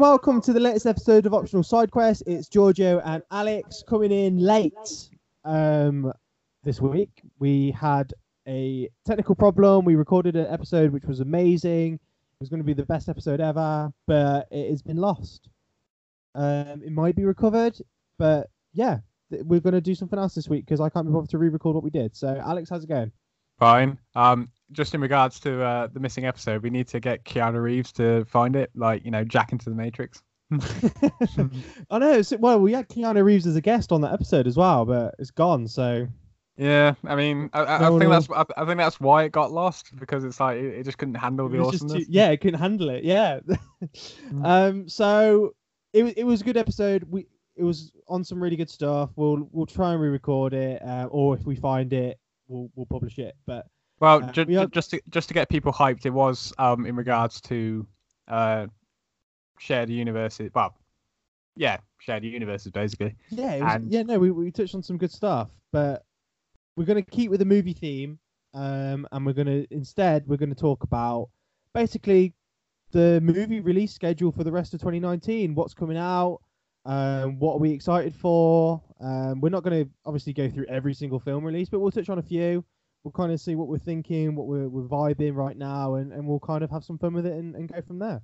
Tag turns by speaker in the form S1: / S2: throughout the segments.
S1: welcome to the latest episode of Optional Side Quest. It's Giorgio and Alex coming in late. This week we had a technical problem. We recorded an episode which was amazing. It was going to be the best episode ever, but it has been lost. It might be recovered, but yeah, we're going to do something else this week because I can't be bothered to re-record what we did. So, Alex, how's it going?
S2: Fine. Just in regards to the missing episode, we need to get Keanu Reeves to find it, like, you know, Jack into the Matrix.
S1: I know. Well, we had Keanu Reeves as a guest on that episode as well, but it's gone. So
S2: yeah, I mean, I think that's why it got lost, because it's like it just couldn't handle the awesomeness.
S1: It couldn't handle it. Yeah. So it was a good episode. It was on some really good stuff. We'll try and re-record it, or if we find it, we'll publish it. But
S2: well, just to get people hyped, it was in regards to shared universes. Well, yeah, shared universes basically.
S1: Yeah, we touched on some good stuff, but we're going to keep with the movie theme, and we're going to talk about basically the movie release schedule for the rest of 2019. What's coming out? What are we excited for? We're not going to obviously go through every single film release, but we'll touch on a few. We'll kind of see what we're thinking, what we're vibing right now, and we'll kind of have some fun with it and go from there.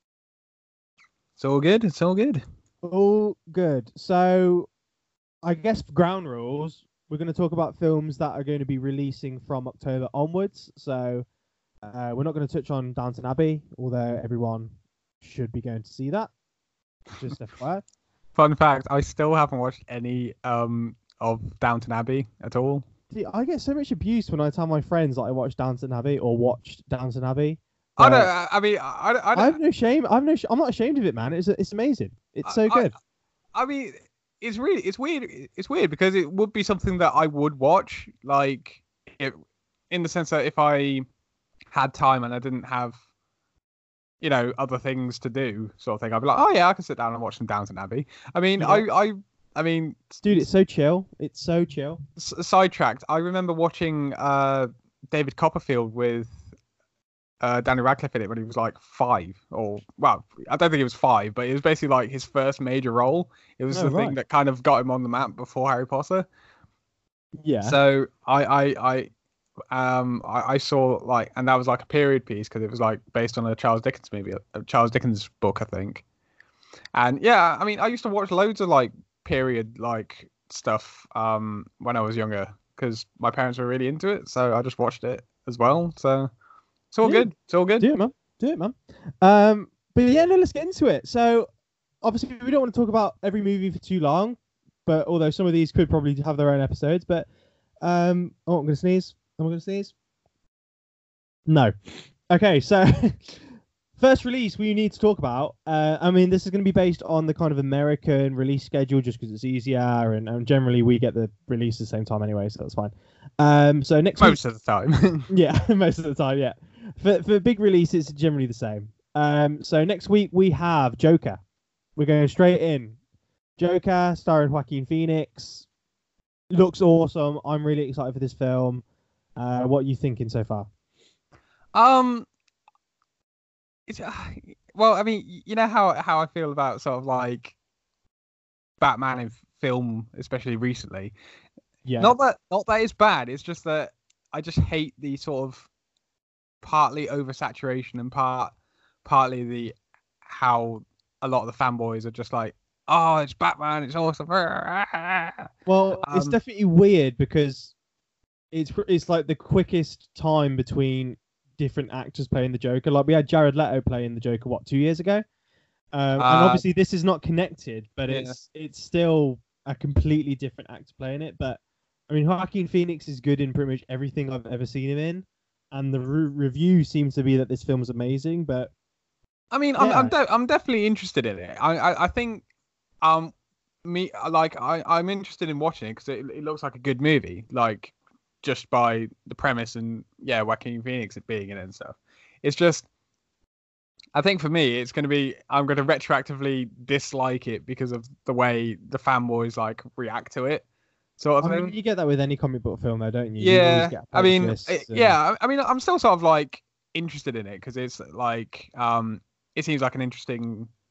S2: It's all good. It's all good.
S1: All good. So, I guess for ground rules, we're going to talk about films that are going to be releasing from October onwards. So, we're not going to touch on Downton Abbey, although everyone should be going to see that. Just FYI.
S2: Fun fact: I still haven't watched any of Downton Abbey at all.
S1: See, I get so much abuse when I tell my friends that I watched Downton Abbey or watched Downton Abbey.
S2: I have
S1: no shame. I'm not ashamed of it, man. It's amazing. It's so good.
S2: I mean, it's weird. It's weird because it would be something that I would watch, like, in the sense that if I had time and I didn't have, you know, other things to do, sort of thing, I'd be like, oh yeah, I can sit down and watch some Downton Abbey. I mean, yeah. I mean,
S1: dude, it's so chill. It's so chill.
S2: Sidetracked. I remember watching David Copperfield with Daniel Radcliffe in it when he was like 5, or well, I don't think he was 5, but it was basically like his first major role. It was thing that kind of got him on the map before Harry Potter. Yeah. So I saw, like, and that was like a period piece because it was like based on a Charles Dickens book, I think. And yeah, I mean, I used to watch loads of like period like stuff when I was younger because my parents were really into it, so I just watched it as well. So it's all good. It's all good.
S1: Do it, man. But yeah, no, let's get into it. So obviously we don't want to talk about every movie for too long, but although some of these could probably have their own episodes, but I'm gonna sneeze. Am I gonna sneeze? No. Okay, so first release we need to talk about. I mean, this is going to be based on the kind of American release schedule just because it's easier, and generally we get the release at the same time anyway, so that's fine. So next
S2: most of the time.
S1: Yeah, most of the time, yeah. For big release, it's generally the same. So next week we have Joker. We're going straight in. Joker, starring Joaquin Phoenix. Looks awesome. I'm really excited for this film. What are you thinking so far?
S2: Well, I mean, you know how I feel about sort of like Batman in film, especially recently. Yeah. Not that it's bad. It's just that I just hate the sort of partly oversaturation and partly the how a lot of the fanboys are just like, oh, it's Batman, it's awesome.
S1: Well, it's definitely weird because it's like the quickest time between different actors playing the Joker. Like we had Jared Leto playing the Joker 2 years ago, and obviously this is not connected, but it's still a completely different actor playing it. But I mean, Joaquin Phoenix is good in pretty much everything I've ever seen him in, and the review seems to be that this film's amazing. But
S2: I mean, yeah. I'm definitely interested in it. I think I'm interested in watching it because it looks like a good movie, like just by the premise and Joaquin Phoenix being in it and stuff. It's just, I think for me, it's going to be, I'm going to retroactively dislike it because of the way the fanboys like react to it. Sort of thing.
S1: Mean, you get that with any comic book film, though, don't you?
S2: Yeah. I mean, I mean, I'm still sort of like interested in it because it's like, it seems like an interesting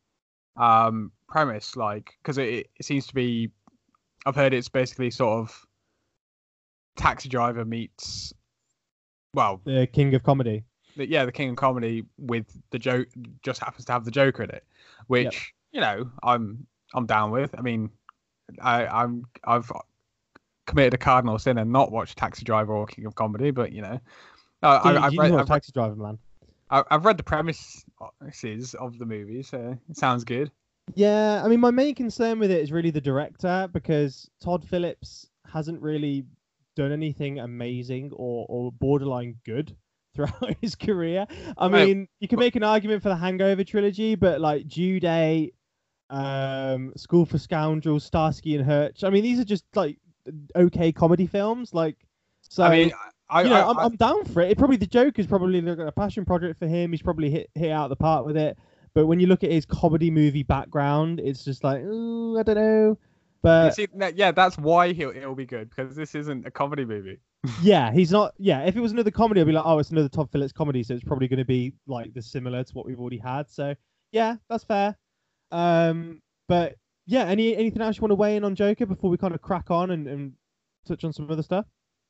S2: premise, like because it seems to be. I've heard it's basically sort of Taxi Driver meets well,
S1: The king of comedy.
S2: the King of Comedy with the joke just happens to have the Joker in it,
S1: Yep.
S2: which I'm down with. I mean, I've committed a cardinal sin and not watched Taxi Driver or King of Comedy, but I've
S1: You
S2: read
S1: know Taxi Driver, man.
S2: I've read the premises of the movie, so it sounds good.
S1: Yeah, I mean, my main concern with it is really the director because Todd Phillips hasn't really done anything amazing or borderline good throughout his career. I
S2: Right.
S1: mean, you can make an argument for the Hangover trilogy, but like Due Date, School for Scoundrels, Starsky and Hutch. I mean, these are just like okay comedy films. Like, so
S2: I mean,
S1: I'm down for it. The Joker's probably like a passion project for him. He's probably hit out the park with it. But when you look at his comedy movie background, it's just like, ooh, I don't know. But
S2: that's why he'll be good because this isn't a comedy movie.
S1: yeah, he's not. Yeah, if it was another comedy, I'd be like, oh, it's another Todd Phillips comedy, so it's probably going to be like the similar to what we've already had. So yeah, that's fair. But yeah, anything else you want to weigh in on Joker before we kind of crack on and touch on some other stuff?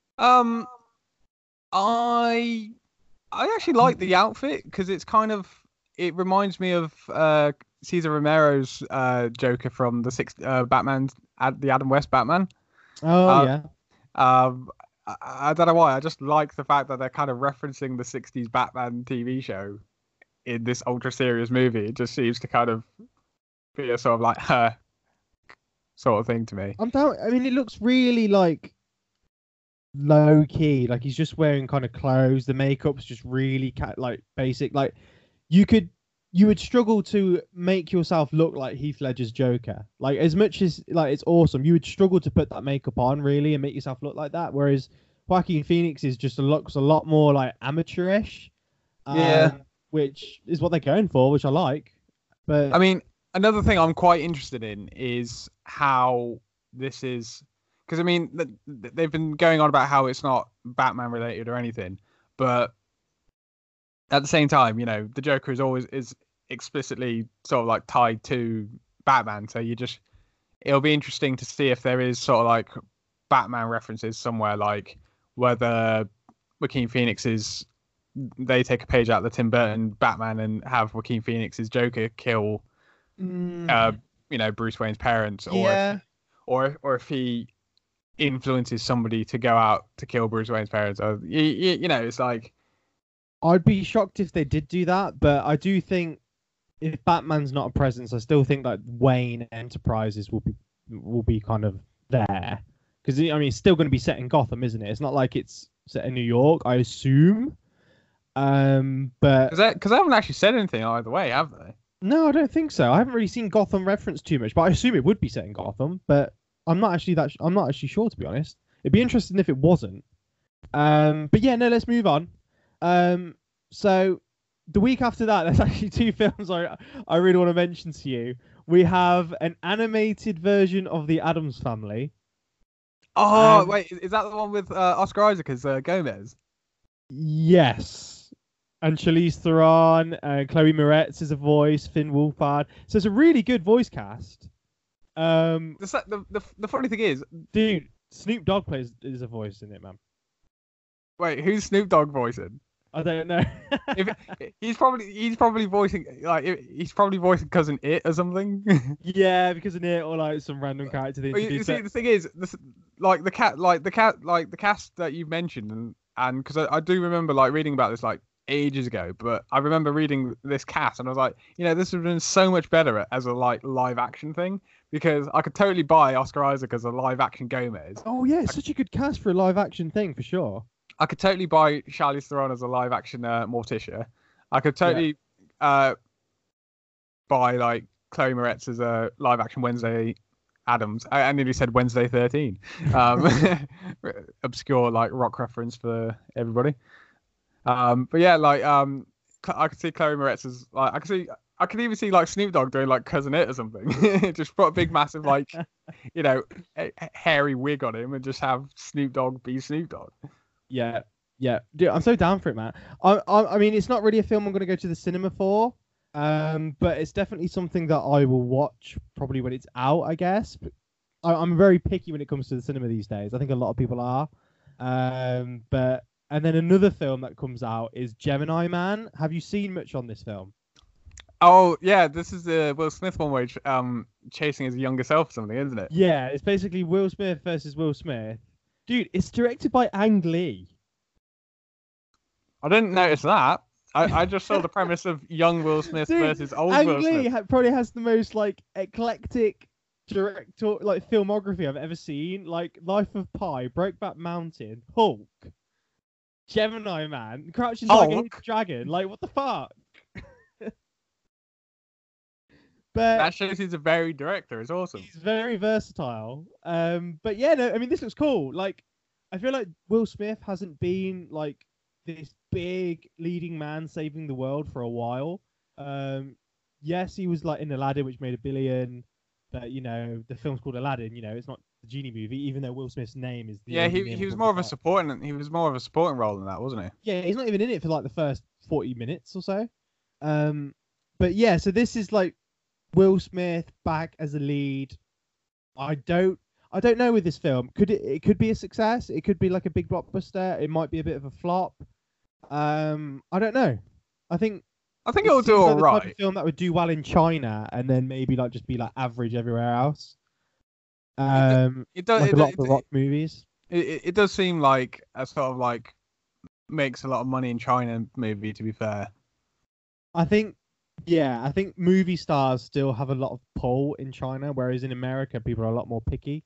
S2: I actually like the outfit because it reminds me of Cesar Romero's Joker from the Batman, the Adam West Batman.
S1: Oh yeah.
S2: I don't know why. I just like the fact that they're kind of referencing the '60s Batman TV show in this ultra serious movie. It just seems to kind of be a sort of like her sort of thing to me.
S1: I'm down. I mean, it looks really like low key. Like he's just wearing kind of clothes. The makeup's just really like basic. Like you would struggle to make yourself look like Heath Ledger's Joker. Like as much as like it's awesome, you would struggle to put that makeup on really and make yourself look like that. Whereas Joaquin Phoenix looks a lot more like amateurish. Which is what they're going for, which I like. But
S2: I mean, another thing I'm quite interested in is how this is because I mean they've been going on about how it's not Batman related or anything, but at the same time, the Joker is explicitly sort of like tied to Batman. So it'll be interesting to see if there is sort of like Batman references somewhere, like whether Joaquin Phoenix's they take a page out of the Tim Burton Batman and have Joaquin Phoenix's Joker kill, Bruce Wayne's parents, or if he influences somebody to go out to kill Bruce Wayne's parents. Or, it's like.
S1: I'd be shocked if they did do that, but I do think if Batman's not a presence, I still think that Wayne Enterprises will be kind of there because I mean it's still going to be set in Gotham, isn't it? It's not like it's set in New York, I assume. But
S2: because I haven't actually said anything either way, have they?
S1: No, I don't think so. I haven't really seen Gotham referenced too much, but I assume it would be set in Gotham. But I'm not actually sure, to be honest. It'd be interesting if it wasn't. But yeah, no, let's move on. So the week after that, there's actually two films I really want to mention to you. We have an animated version of The Addams Family.
S2: Oh, wait, is that the one with Oscar Isaac as Gomez?
S1: Yes. And Charlize Theron, Chloe Moretz is a voice, Finn Wolfhard. So it's a really good voice cast.
S2: The funny thing is,
S1: dude, Snoop Dogg is a voice in it, man.
S2: Wait, who's Snoop Dogg voicing?
S1: I don't know.
S2: He's probably voicing Cousin It or something.
S1: Yeah, because of it or like some random character.
S2: You see, the thing is, the cast that you've mentioned, and because I do remember like reading about this like ages ago, but I remember reading this cast and I was like, this would have been so much better as a like live action thing because I could totally buy Oscar Isaac as a live action Gomez.
S1: Oh yeah, it's such a good cast for a live action thing for sure.
S2: I could totally buy Charlize Theron as a live action Morticia. I could totally buy like Chloe Moretz as a live action Wednesday Addams. I nearly said Wednesday 13. Obscure like rock reference for everybody. But yeah, like I could see Chloe Moretz as like I could even see like Snoop Dogg doing like Cousin It or something. Just put a big massive like hairy wig on him and just have Snoop Dogg be Snoop Dogg.
S1: Yeah, dude, I'm so down for it, man. I mean, it's not really a film I'm going to go to the cinema for, But it's definitely something that I will watch probably when it's out, I guess. But I'm very picky when it comes to the cinema these days. I think a lot of people are. But and then another film that comes out is Gemini Man. Have you seen much on this film?
S2: Oh yeah, this is the Will Smith one where he's chasing his younger self or something, isn't it?
S1: Yeah, it's basically Will Smith versus Will Smith. Dude, it's directed by Ang Lee.
S2: I didn't notice that. I just saw the premise of young Will Smith
S1: Dude,
S2: versus old
S1: Ang
S2: Will
S1: Lee
S2: Smith.
S1: probably has the most like eclectic director like filmography I've ever seen. Like Life of Pi, Brokeback Mountain, Hulk, Gemini Man, Crouching Tiger, Hidden
S2: Hulk?
S1: Dragon. Like what the fuck? But
S2: That shows he's a varied director. It's awesome.
S1: he's very versatile. But yeah, no, I mean this looks cool. Like I feel like Will Smith hasn't been like this big leading man saving the world for a while. Yes, he was like in Aladdin, which made $1 billion. But you know, the film's called Aladdin. You know, it's not the genie movie, even though Will Smith's name is the
S2: Yeah,
S1: only
S2: he
S1: name
S2: was
S1: called
S2: more of
S1: the
S2: a
S1: part.
S2: supporting. He was more of a supporting role than that, wasn't he?
S1: Yeah, he's not even in it for like the first 40 minutes or so. But yeah, so this is like Will Smith back as a lead. I don't know with this film. It could be a success. It could be like a big blockbuster. It might be a bit of a flop. I don't know. I think
S2: I think
S1: it
S2: it'll do
S1: seems like
S2: all
S1: the type
S2: right.
S1: of film that would do well in China and then maybe like just be like average everywhere else.
S2: It does.
S1: Like a lot of the rock movies.
S2: It does seem like a sort of like makes a lot of money in China movie. To be fair,
S1: I think movie stars still have a lot of pull in China, whereas in America people are a lot more picky.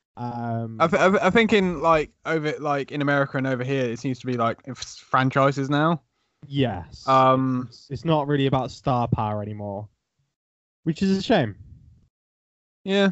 S2: I think in like over like in America and over here, it seems to be like it's franchises now.
S1: Yes.
S2: Um,
S1: It's not really about star power anymore, which is a shame.
S2: yeah.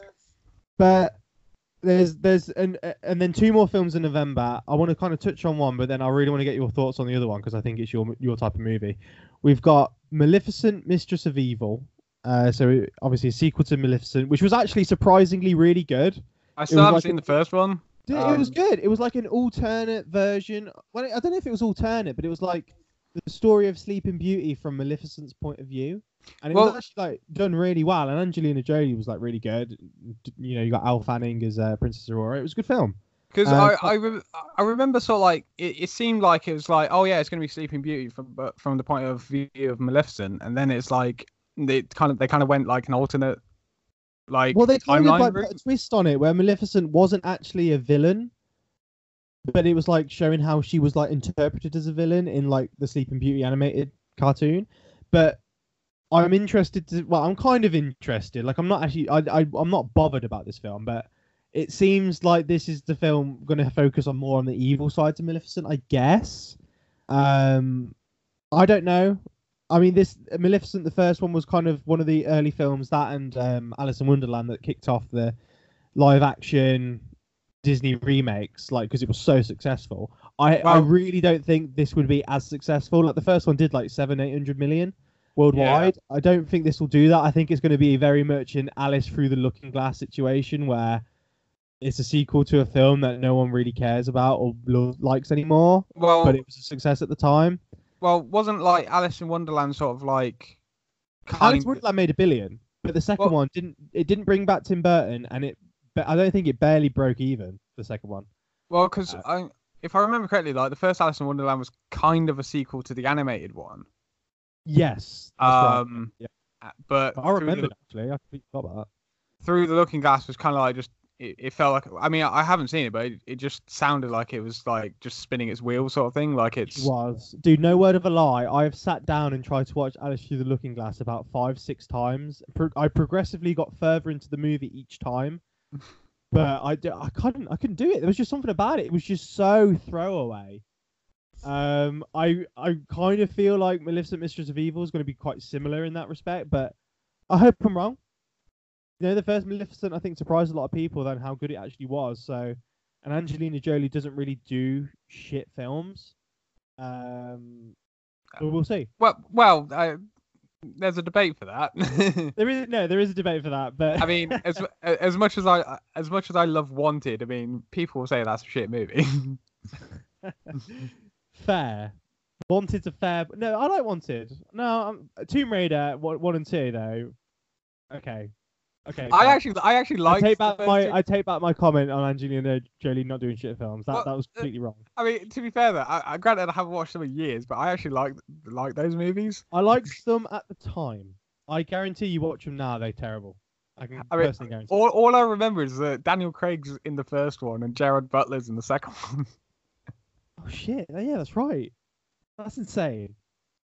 S1: But there's and then two more films in November. I want to kind of touch on one, but then I really want to get your thoughts on the other one because I think it's your type of movie. We've got Maleficent, Mistress of Evil. So obviously a sequel to Maleficent, which was actually surprisingly really good.
S2: I still
S1: was
S2: haven't
S1: like
S2: seen the first one.
S1: It was good. It was like an alternate version. Well, I don't know if it was alternate, but it was like the story of Sleeping Beauty from Maleficent's point of view, and it was actually like done really well. And Angelina Jolie was like really good. You know, you got Elle Fanning as Princess Aurora. It was a good film.
S2: Because I remember sort of like it seemed like it was like, oh yeah, it's going to be Sleeping Beauty from the point of view of Maleficent, and then it's like they kind of went like an alternate like
S1: Well, they kind of
S2: timeline
S1: like
S2: route.
S1: put a twist on it where Maleficent wasn't actually a villain, but it was like showing how she was like interpreted as a villain in like the Sleeping Beauty animated cartoon. But I'm interested to. Well, I'm kind of interested. Like, I'm not actually. I'm not bothered about this film, but it seems like this is the film going to focus on more on the evil side to Maleficent, I guess. I don't know. I mean, this Maleficent, the first one, was kind of one of the early films, that and Alice in Wonderland, that kicked off the live action Disney remakes, like because it was so successful. I really don't think this would be as successful. Like the first one did like 700-800 million worldwide. Yeah. I don't think this will do that. I think it's going to be very much an Alice Through the Looking Glass situation where it's a sequel to a film that no one really cares about or likes anymore.
S2: Well,
S1: but it was a success at the time.
S2: Well, wasn't like Alice in Wonderland sort of like
S1: Alice in Wonderland made $1 billion, but the second one didn't bring back Tim Burton, and I don't think it barely broke even, the second one.
S2: Well, because if I remember correctly, like the first Alice in Wonderland was kind of a sequel to the animated one.
S1: Yes. Right. Yeah.
S2: But
S1: I remember actually. I forgot about that.
S2: Through the Looking Glass was kind of like just. It felt like, I mean, I haven't seen it, but it just sounded like it was like just spinning its wheels sort of thing. Like it
S1: was. Dude, no word of a lie. I have sat down and tried to watch Alice Through the Looking Glass about 5-6 times. I progressively got further into the movie each time, but I couldn't do it. There was just something about it. It was just so throwaway. I kind of feel like Maleficent, Mistress of Evil is going to be quite similar in that respect, but I hope I'm wrong. You know, the first Maleficent, I think, surprised a lot of people on how good it actually was. So, and Angelina Jolie doesn't really do shit films. But we'll see.
S2: Well, there's a debate for that.
S1: there is a debate for that. But
S2: I mean, as much as I love Wanted, I mean, people will say that's a shit movie.
S1: Fair. Wanted's a fair. No, I like Wanted. No, Tomb Raider 1 and 2 though. Okay. Okay.
S2: I
S1: fine.
S2: actually liked.
S1: I take back my comment on Angelina Jolie not doing shit films. That was completely wrong.
S2: I mean, to be fair, though, I granted I haven't watched them in years, but I actually like those movies.
S1: I liked them at the time. I guarantee you watch them now, they're terrible. I personally guarantee.
S2: All I remember is that Daniel Craig's in the first one and Gerard Butler's in the second one.
S1: Oh shit! Yeah, that's right. That's insane.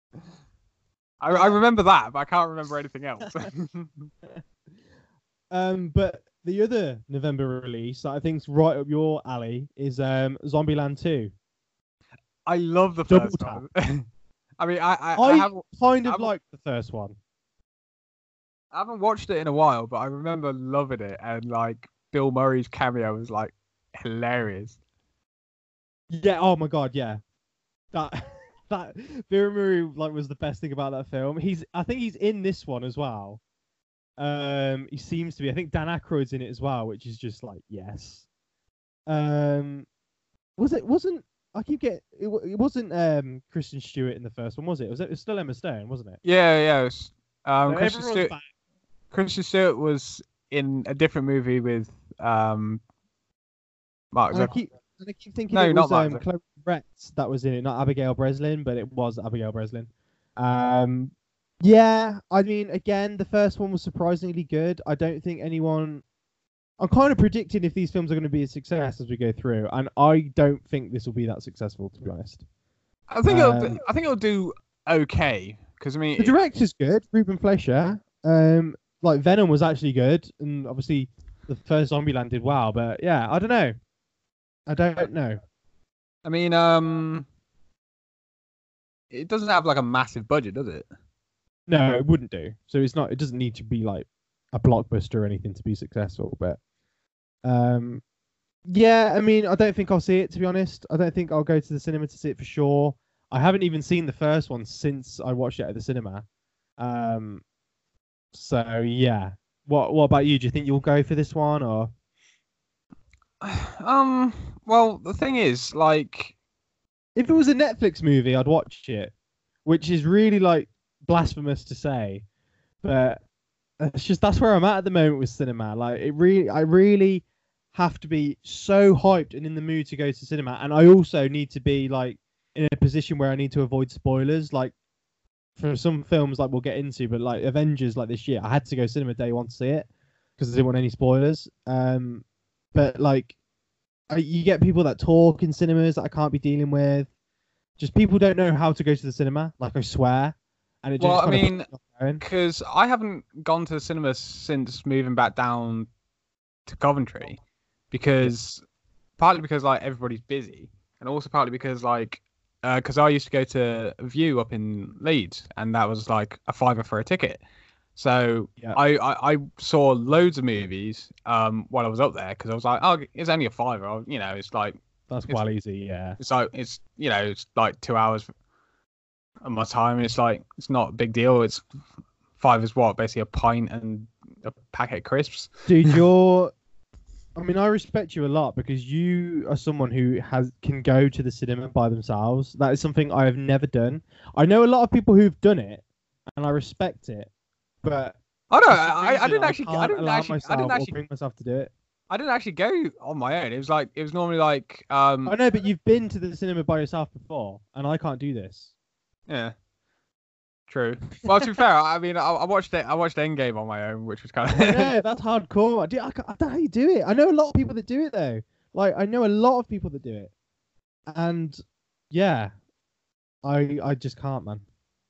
S2: I remember that, but I can't remember anything else.
S1: But the other November release that I think's right up your alley is Zombieland 2.
S2: I love the
S1: Double
S2: first
S1: tap.
S2: one. I mean, I
S1: kind of like the first one.
S2: I haven't watched it in a while, but I remember loving it, and like Bill Murray's cameo was like hilarious.
S1: Yeah. Oh my god. Yeah. That Bill Murray was the best thing about that film. I think he's in this one as well. He seems to be. I think Dan Aykroyd's in it as well, which is just like yes. Wasn't I keep getting it wasn't Kristen Stewart in the first one, was it? It was still Emma Stone, wasn't it?
S2: Yeah. It was,
S1: So
S2: Kristen Stewart was in a different movie with Mark Zuckerberg.
S1: I keep thinking
S2: No,
S1: it
S2: not
S1: was
S2: Mark.
S1: Chloe Moretz that was in it, not Abigail Breslin, but it was Abigail Breslin. Yeah, I mean, again, the first one was surprisingly good. I don't think anyone. I'm kind of predicting if these films are going to be a success as we go through, and I don't think this will be that successful, to be honest.
S2: I think it'll do okay because I mean
S1: The director's good, Ruben Fleischer. Like Venom was actually good, and obviously the first Zombieland did well, but yeah, I don't know.
S2: I mean, it doesn't have like a massive budget, does it?
S1: No, it wouldn't do. So it's not. It doesn't need to be like a blockbuster or anything to be successful. But yeah, I mean, I don't think I'll see it, to be honest. I don't think I'll go to the cinema to see it for sure. I haven't even seen the first one since I watched it at the cinema. So yeah. What about you? Do you think you'll go for this one or?
S2: Well, the thing is, like,
S1: If it was a Netflix movie, I'd watch it, which is really like blasphemous to say, but that's where I'm at the moment with cinema. Like, I really have to be so hyped and in the mood to go to cinema, and I also need to be like in a position where I need to avoid spoilers. Like for some films, like we'll get into, but like Avengers, like this year, I had to go cinema day one to see it because I didn't want any spoilers. But like, you get people that talk in cinemas that I can't be dealing with. Just people don't know how to go to the cinema. Like, I swear. And it just
S2: well, I mean, because I haven't gone to the cinema since moving back down to Coventry, partly because like everybody's busy, and also partly because like because I used to go to View up in Leeds, and that was like a £5 for a ticket. So yeah. I saw loads of movies while I was up there because I was like, oh, it's only a £5. You know, it's like
S1: that's well easy, yeah.
S2: It's like it's like 2 hours of my time. It's like it's not a big deal. It's £5 is what, basically a pint and a packet of crisps.
S1: Dude, I mean, I respect you a lot because you are someone who can go to the cinema by themselves. That is something I have never done. I know a lot of people who've done it, and I respect it. But
S2: I didn't actually
S1: bring myself to do it.
S2: I didn't actually go on my own. It was normally like
S1: I know, but you've been to the cinema by yourself before, and I can't do this.
S2: Yeah, true. Well, to be fair, I mean, I watched Endgame on my own, which was kind of
S1: yeah, that's hardcore. I don't know how you do it. I know a lot of people that do it though. Like, I know a lot of people that do it, and yeah, I just can't, man.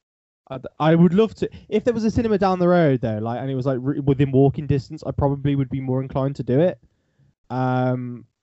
S1: I would love to. If there was a cinema down the road though, like, and it was like within walking distance, I probably would be more inclined to do it.
S2: Yeah,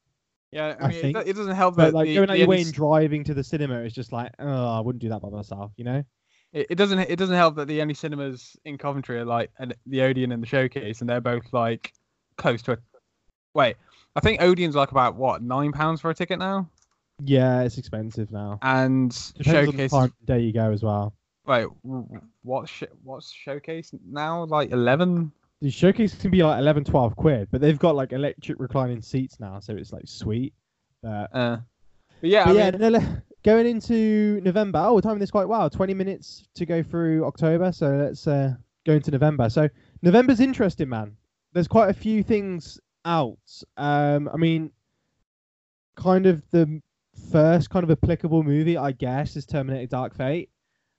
S2: I mean,
S1: think
S2: it doesn't help
S1: but
S2: that
S1: like going out your way and driving to the cinema is just like, oh, I wouldn't do that by myself, you know.
S2: It doesn't help that the only cinemas in Coventry are like the Odeon and the Showcase, and they're both like close to Wait, I think Odeon's like about what, £9 for a ticket now?
S1: Yeah, it's expensive now.
S2: And
S1: Showcase. There you go as well.
S2: Wait, what's Showcase now? Like 11?
S1: The Showcase can be like 11, 12 quid, but they've got like electric reclining seats now, so it's like sweet.
S2: But yeah, I mean,
S1: going into November. Oh, we're timing this quite well. 20 minutes to go through October, so let's go into November. So November's interesting, man. There's quite a few things out. I mean, kind of the first kind of applicable movie, I guess, is Terminator Dark Fate.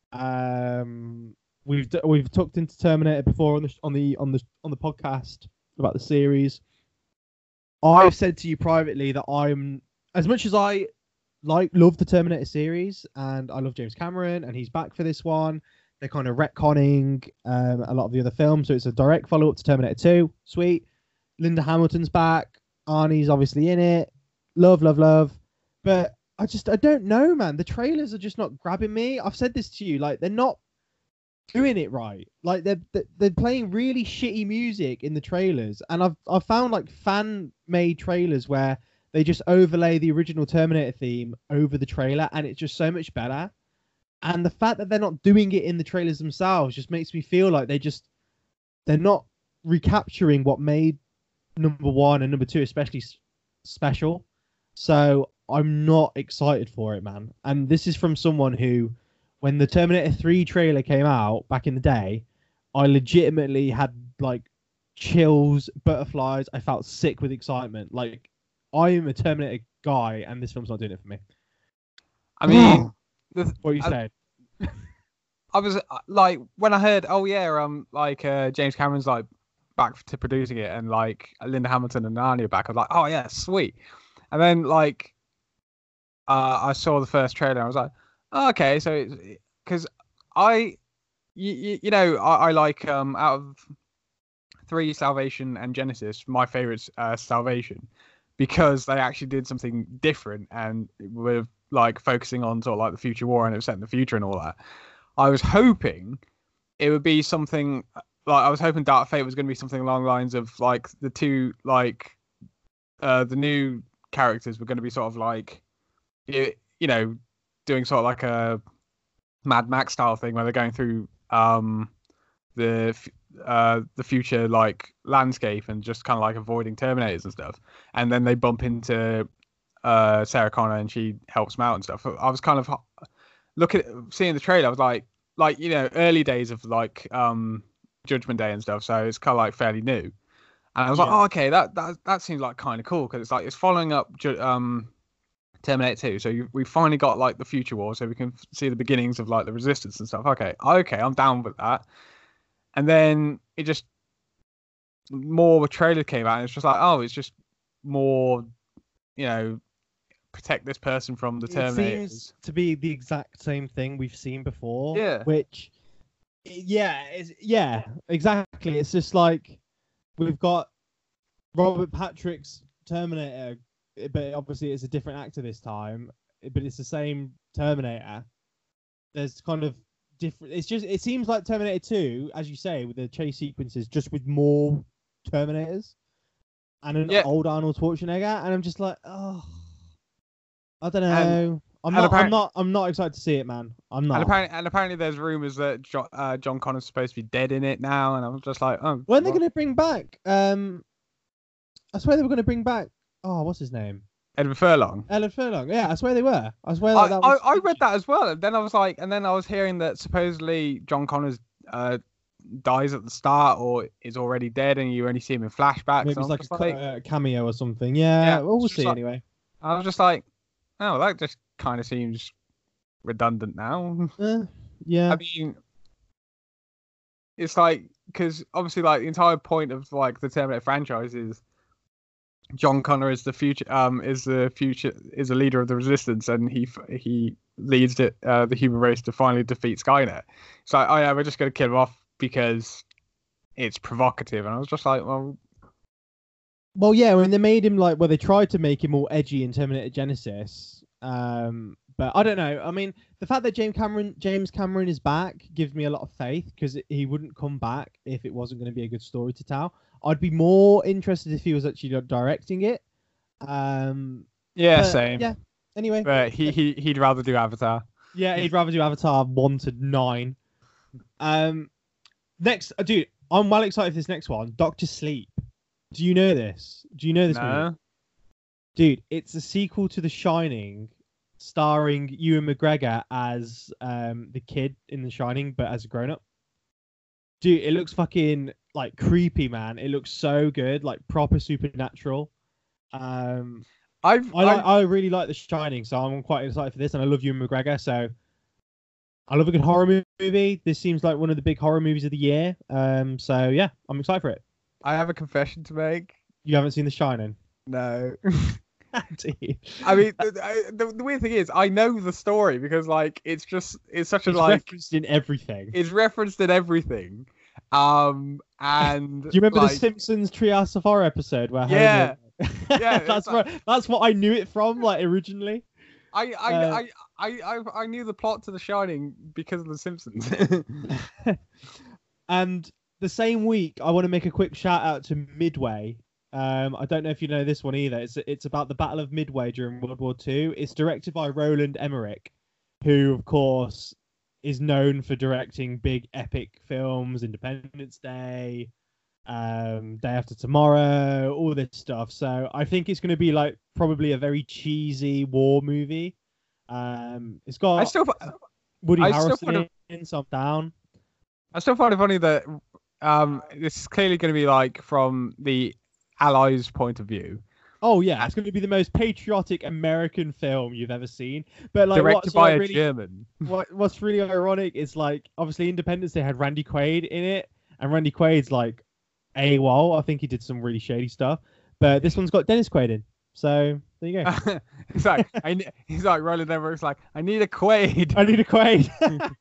S1: We've talked into Terminator before on the podcast about the series. I've said to you privately that I'm, as much as I love the Terminator series and I love James Cameron and he's back for this one, they're kind of retconning a lot of the other films, so it's a direct follow up to Terminator 2. Sweet. Linda Hamilton's back. Arnie's obviously in it. Love. But I don't know, man. The trailers are just not grabbing me. I've said this to you, like they're not doing it right. Like they're playing really shitty music in the trailers, and I've found like fan made trailers where they just overlay the original Terminator theme over the trailer, and it's just so much better. And the fact that they're not doing it in the trailers themselves just makes me feel like they're not recapturing what made number 1 and number 2 especially special. So I'm not excited for it, man. And this is from someone who, when the Terminator 3 trailer came out back in the day, I legitimately had like chills, butterflies. I felt sick with excitement. Like, I am a Terminator guy, and this film's not doing it for me.
S2: I mean,
S1: what are you saying?
S2: I was like, when I heard, James Cameron's like back to producing it, and like Linda Hamilton and Arnie are back, I was like, oh yeah, sweet. And then like, I saw the first trailer, and I was like, oh, okay, so because I like out of 3, Salvation and Genesis, my favorite's Salvation, because they actually did something different and were like focusing on sort of like the future war, and it was set in the future and all that. I was hoping it would be something like, I was hoping Dark Fate was going to be something along the lines of like the two, like the new characters were going to be sort of like, doing sort of like a Mad Max style thing where they're going through the future like landscape and just kind of like avoiding Terminators and stuff, and then they bump into Sarah Connor and she helps them out and stuff. I was kind of seeing the trailer, I was like early days of like Judgment Day and stuff, so it's kind of like fairly new, and I was like, oh, okay, that seems like kind of cool, because it's like it's following up Terminator 2, so we finally got like the future war, so we can see the beginnings of like the resistance and stuff. Okay, I'm down with that. And then it just more trailer came out, and it's just like, oh, it's just more, protect this person from the Terminators.
S1: It seems to be the exact same thing we've seen before.
S2: Yeah.
S1: Which, exactly. It's just like we've got Robert Patrick's Terminator, but obviously it's a different actor this time, but it's the same Terminator. There's kind of different. It seems like Terminator 2, as you say, with the chase sequences, just with more Terminators and an old Arnold Schwarzenegger, and I'm just like, oh, I don't know. I'm not excited to see it, man. I'm not.
S2: And apparently there's rumors that John Connor's supposed to be dead in it now, and I'm just like, oh.
S1: When are they going to bring back? I swear they were going to bring back. Oh, what's his name?
S2: Edward Furlong.
S1: Yeah, I swear they were. I swear
S2: I read that as well. And then I was hearing that supposedly John Connors dies at the start or is already dead, and you only see him in flashbacks.
S1: Maybe it's like a cameo or something. Yeah, well, we'll see anyway.
S2: I was just like, oh, that just kind of seems redundant now.
S1: Yeah.
S2: I mean, it's like, because obviously, like, the entire point of like the Terminator franchise is John Connor is the future, is a leader of the Resistance, and he leads the human race to finally defeat Skynet. So, oh yeah, we're just going to kill him off because it's provocative. And I was just like, well,
S1: yeah, when they made him they tried to make him all edgy in Terminator Genesis. But I don't know. I mean, the fact that James Cameron is back gives me a lot of faith, because he wouldn't come back if it wasn't going to be a good story to tell. I'd be more interested if he was actually directing it.
S2: Same.
S1: Yeah. Anyway,
S2: but he'd rather do Avatar.
S1: Yeah, he'd rather do Avatar 1 to 9. Next, dude, I'm well excited for this next one. Doctor Sleep. Do you know this? Do you know this movie?
S2: No.
S1: Dude, it's a sequel to The Shining, starring Ewan McGregor as the kid in The Shining, but as a grown up. Dude, it looks fucking like creepy, man. It looks so good, like proper supernatural. Um, I really like The Shining, so I'm quite excited for this, and I love Ewan McGregor, so I love a good horror movie. This seems like one of the big horror movies of the year. So yeah, I'm excited for it.
S2: I have a confession to make.
S1: You haven't seen The Shining?
S2: No.
S1: Do you?
S2: I mean, the weird thing is, I know the story because like it's such a like
S1: referenced in everything.
S2: It's referenced in everything. And
S1: do you remember
S2: like,
S1: the Simpsons Treehouse of Horror episode where
S2: yeah,
S1: yeah, that's what I knew it from, like originally.
S2: I knew the plot to The Shining because of The Simpsons.
S1: And the same week, I want to make a quick shout out to Midway. I don't know if you know this one either. It's about the Battle of Midway during World War II. It's directed by Roland Emmerich, who, of course, is known for directing big epic films, Independence Day, Day After Tomorrow, all this stuff. So I think it's going to be like probably a very cheesy war movie. It's got Woody Harrelson in, so I'm down.
S2: I still find it funny that this is clearly going to be like from the Allies' point of view.
S1: Oh yeah, it's going to be the most patriotic American film you've ever seen. But like,
S2: directed by a German.
S1: What's really ironic is like, obviously Independence Day had Randy Quaid in it, and Randy Quaid's like AWOL. I think he did some really shady stuff. But this one's got Dennis Quaid in, so there you go.
S2: he's like Roland Emmerich's like, I need a Quaid.
S1: I need a Quaid.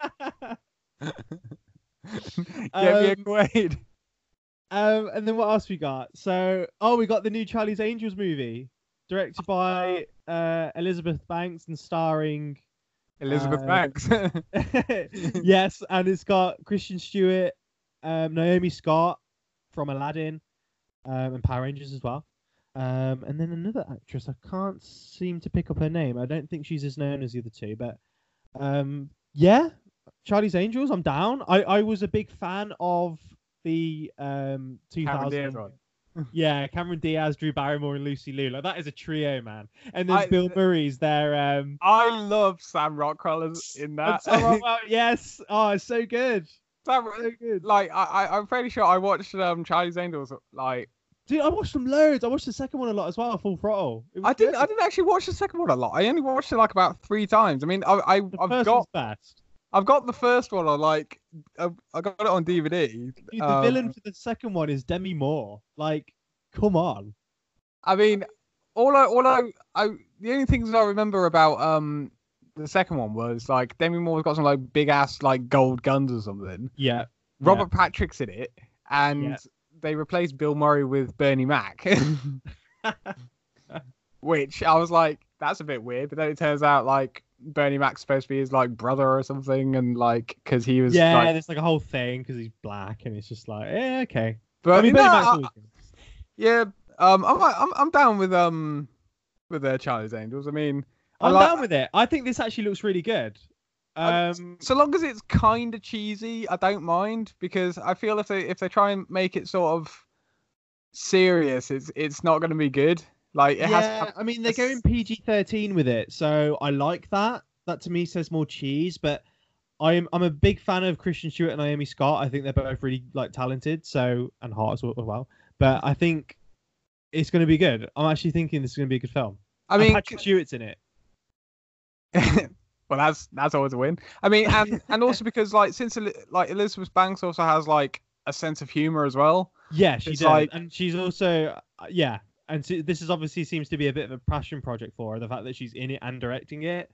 S2: Get me a Quaid.
S1: And then what else we got? So, we got the new Charlie's Angels movie, directed by Elizabeth Banks and starring
S2: Elizabeth Banks.
S1: Yes, and it's got Kristen Stewart, Naomi Scott from Aladdin, and Power Rangers as well. And then another actress, I can't seem to pick up her name. I don't think she's as known as the other two, but yeah, Charlie's Angels, I'm down. I was a big fan of the 2000. Yeah, Cameron Diaz, Drew Barrymore, and Lucy Liu. Like, that is a trio, man. And then Bill Murray's there.
S2: I love Sam Rockwell in that.
S1: Yes. Oh, it's so good.
S2: So good. Like, I'm fairly sure I watched Charlie's Angels. Like,
S1: dude, I watched them loads. I watched the second one a lot as well, Full Throttle.
S2: I didn't actually watch the second one a lot. I only watched it like about 3 times. I mean, I've got the first one on like I got it on DVD.
S1: Dude, the villain for the second one is Demi Moore. Like, come on.
S2: I mean, the only things I remember about the second one was like Demi Moore's got some like big ass like gold guns or something.
S1: Yeah.
S2: Robert Patrick's in it, and they replaced Bill Murray with Bernie Mac. Which I was like, that's a bit weird, but then it turns out like Bernie Mac's supposed to be his like brother or something, and like because he was
S1: there's like a whole thing because he's black, and it's just like okay.
S2: But I mean, I'm down with Charlie's Angels. I mean,
S1: I'm down with it. I think this actually looks really good.
S2: So long as it's kind of cheesy, I don't mind, because I feel if they try and make it sort of serious, it's not going to be good. Like it has.
S1: I mean, they're going PG-13 with it, so I like that. That to me says more cheese. But I'm a big fan of Kristen Stewart and Naomi Scott. I think they're both really like talented, and hot as well. But I think it's going to be good. I'm actually thinking this is going to be a good film. I mean, Patrick Stewart's in it.
S2: Well, that's always a win. I mean, and also because like since like Elizabeth Banks also has like a sense of humor as well.
S1: Yeah, she does, like, and she's also and so this is obviously seems to be a bit of a passion project for her. The fact that she's in it and directing it.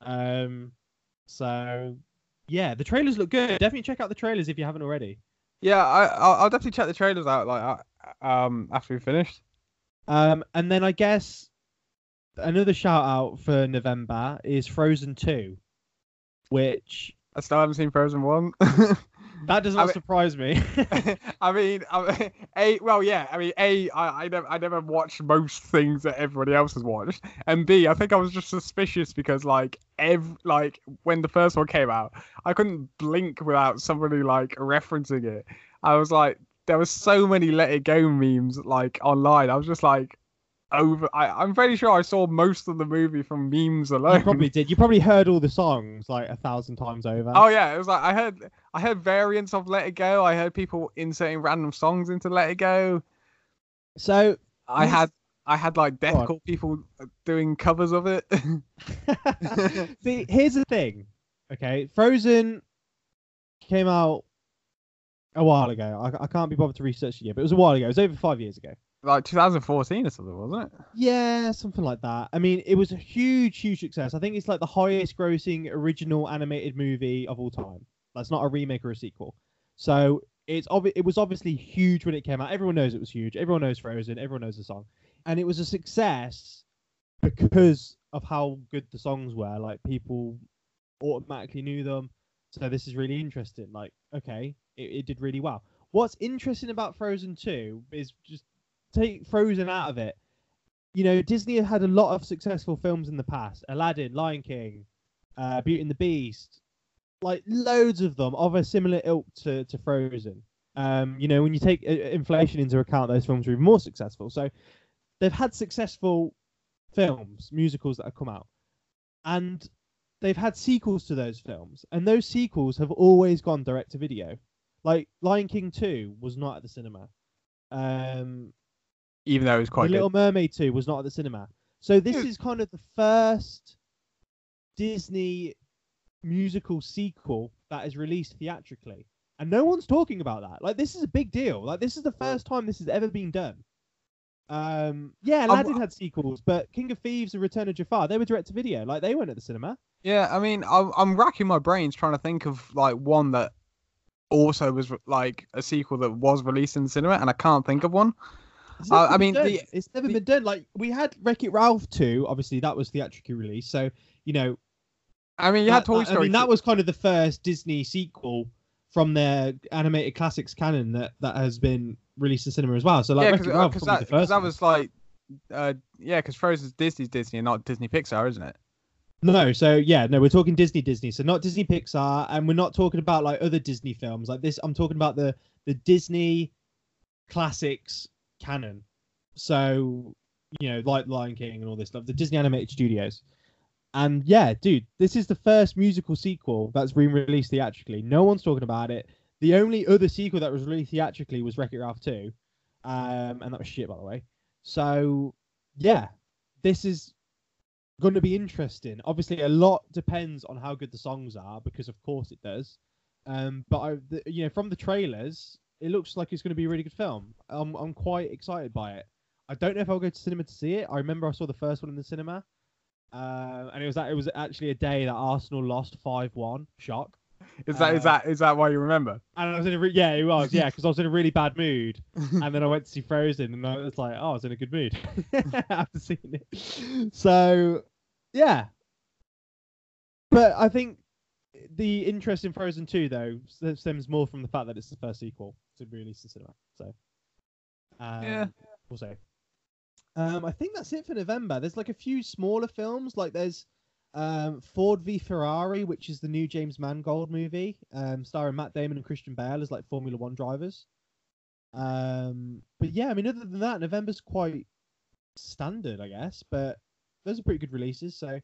S1: So yeah, the trailers look good. Definitely check out the trailers if you haven't already.
S2: Yeah, I'll definitely check the trailers out like after we finished.
S1: And then I guess another shout out for November is Frozen 2, which
S2: I still haven't seen Frozen 1.
S1: That does not surprise me.
S2: I never watched most things that everybody else has watched, and B, I think I was just suspicious because like when the first one came out, I couldn't blink without somebody like referencing it. I was like, there was so many Let It Go memes like online. I was just like, I'm pretty sure I saw most of the movie from memes alone.
S1: You probably did. You probably heard all the songs like 1,000 times over.
S2: Oh yeah, it was like I heard variants of Let It Go. I heard people inserting random songs into Let It Go.
S1: So
S2: I had like deathcore people doing covers of it.
S1: see, here's the thing. Okay, Frozen came out a while ago. I can't be bothered to research it yet, but it was a while ago. It was over 5 years ago.
S2: Like 2014 or something, wasn't it?
S1: Yeah, something like that. I mean, it was a huge, huge success. I think it's like the highest grossing original animated movie of all time. That's not a remake or a sequel. So it was obviously huge when it came out. Everyone knows it was huge. Everyone knows Frozen. Everyone knows the song. And it was a success because of how good the songs were. Like, people automatically knew them. So this is really interesting. Like, okay, it did really well. What's interesting about Frozen 2 is just take Frozen out of it. You know, Disney had a lot of successful films in the past. Aladdin, Lion King, Beauty and the Beast. Like, loads of them of a similar ilk to Frozen. You know, when you take inflation into account, those films were even more successful. So they've had successful films, musicals that have come out. And they've had sequels to those films. And those sequels have always gone direct to video. Like, Lion King 2 was not at the cinema.
S2: Even though it was quite
S1: The Little Mermaid 2 was not at the cinema. So this is kind of the first Disney musical sequel that is released theatrically. And no one's talking about that. Like, this is a big deal. Like, this is the first time this has ever been done. Yeah, Aladdin had sequels, but King of Thieves and Return of Jafar, they were direct to video. Like, they weren't at the cinema.
S2: Yeah, I mean, I'm racking my brains trying to think of like one that also was like a sequel that was released in the cinema, and I can't think of one. I mean,
S1: it's never been done. Like, we had Wreck-It Ralph 2, obviously that was theatrically released. So, you know,
S2: I mean, you had Toy Story.
S1: I mean, that was kind of the first Disney sequel from their animated classics canon that has been released in cinema as well. So, like, Wreck-It Ralph was the first.
S2: That was like, yeah, because Frozen's Disney and not Disney Pixar, isn't it?
S1: No, so yeah, no, we're talking Disney, so not Disney Pixar, and we're not talking about like other Disney films like this. I'm talking about the Disney classics canon. So, you know, like Lion King and all this stuff, the Disney animated studios. And yeah, dude, this is the first musical sequel that's been released theatrically. No one's talking about it. The only other sequel that was released theatrically was Wreck-It Ralph 2. And that was shit, by the way. So, yeah, this is going to be interesting. Obviously, a lot depends on how good the songs are, because of course it does. But you know, from the trailers, it looks like it's going to be a really good film. I'm quite excited by it. I don't know if I'll go to cinema to see it. I remember I saw the first one in the cinema, and it was actually a day that Arsenal lost 5-1. Shock.
S2: Is that why you remember?
S1: And I was in it was because I was in a really bad mood, and then I went to see Frozen, and I was like, oh, I was in a good mood after seeing it. So yeah, but I think the interest in Frozen 2 though stems more from the fact that it's the first sequel to be released in cinema. So
S2: yeah,
S1: we'll see. I think that's it for November. There's like a few smaller films, like there's Ford v Ferrari, which is the new James Mangold movie, starring Matt Damon and Christian Bale as like Formula One drivers. But yeah, I mean, other than that, November's quite standard, I guess. But those are pretty good releases. So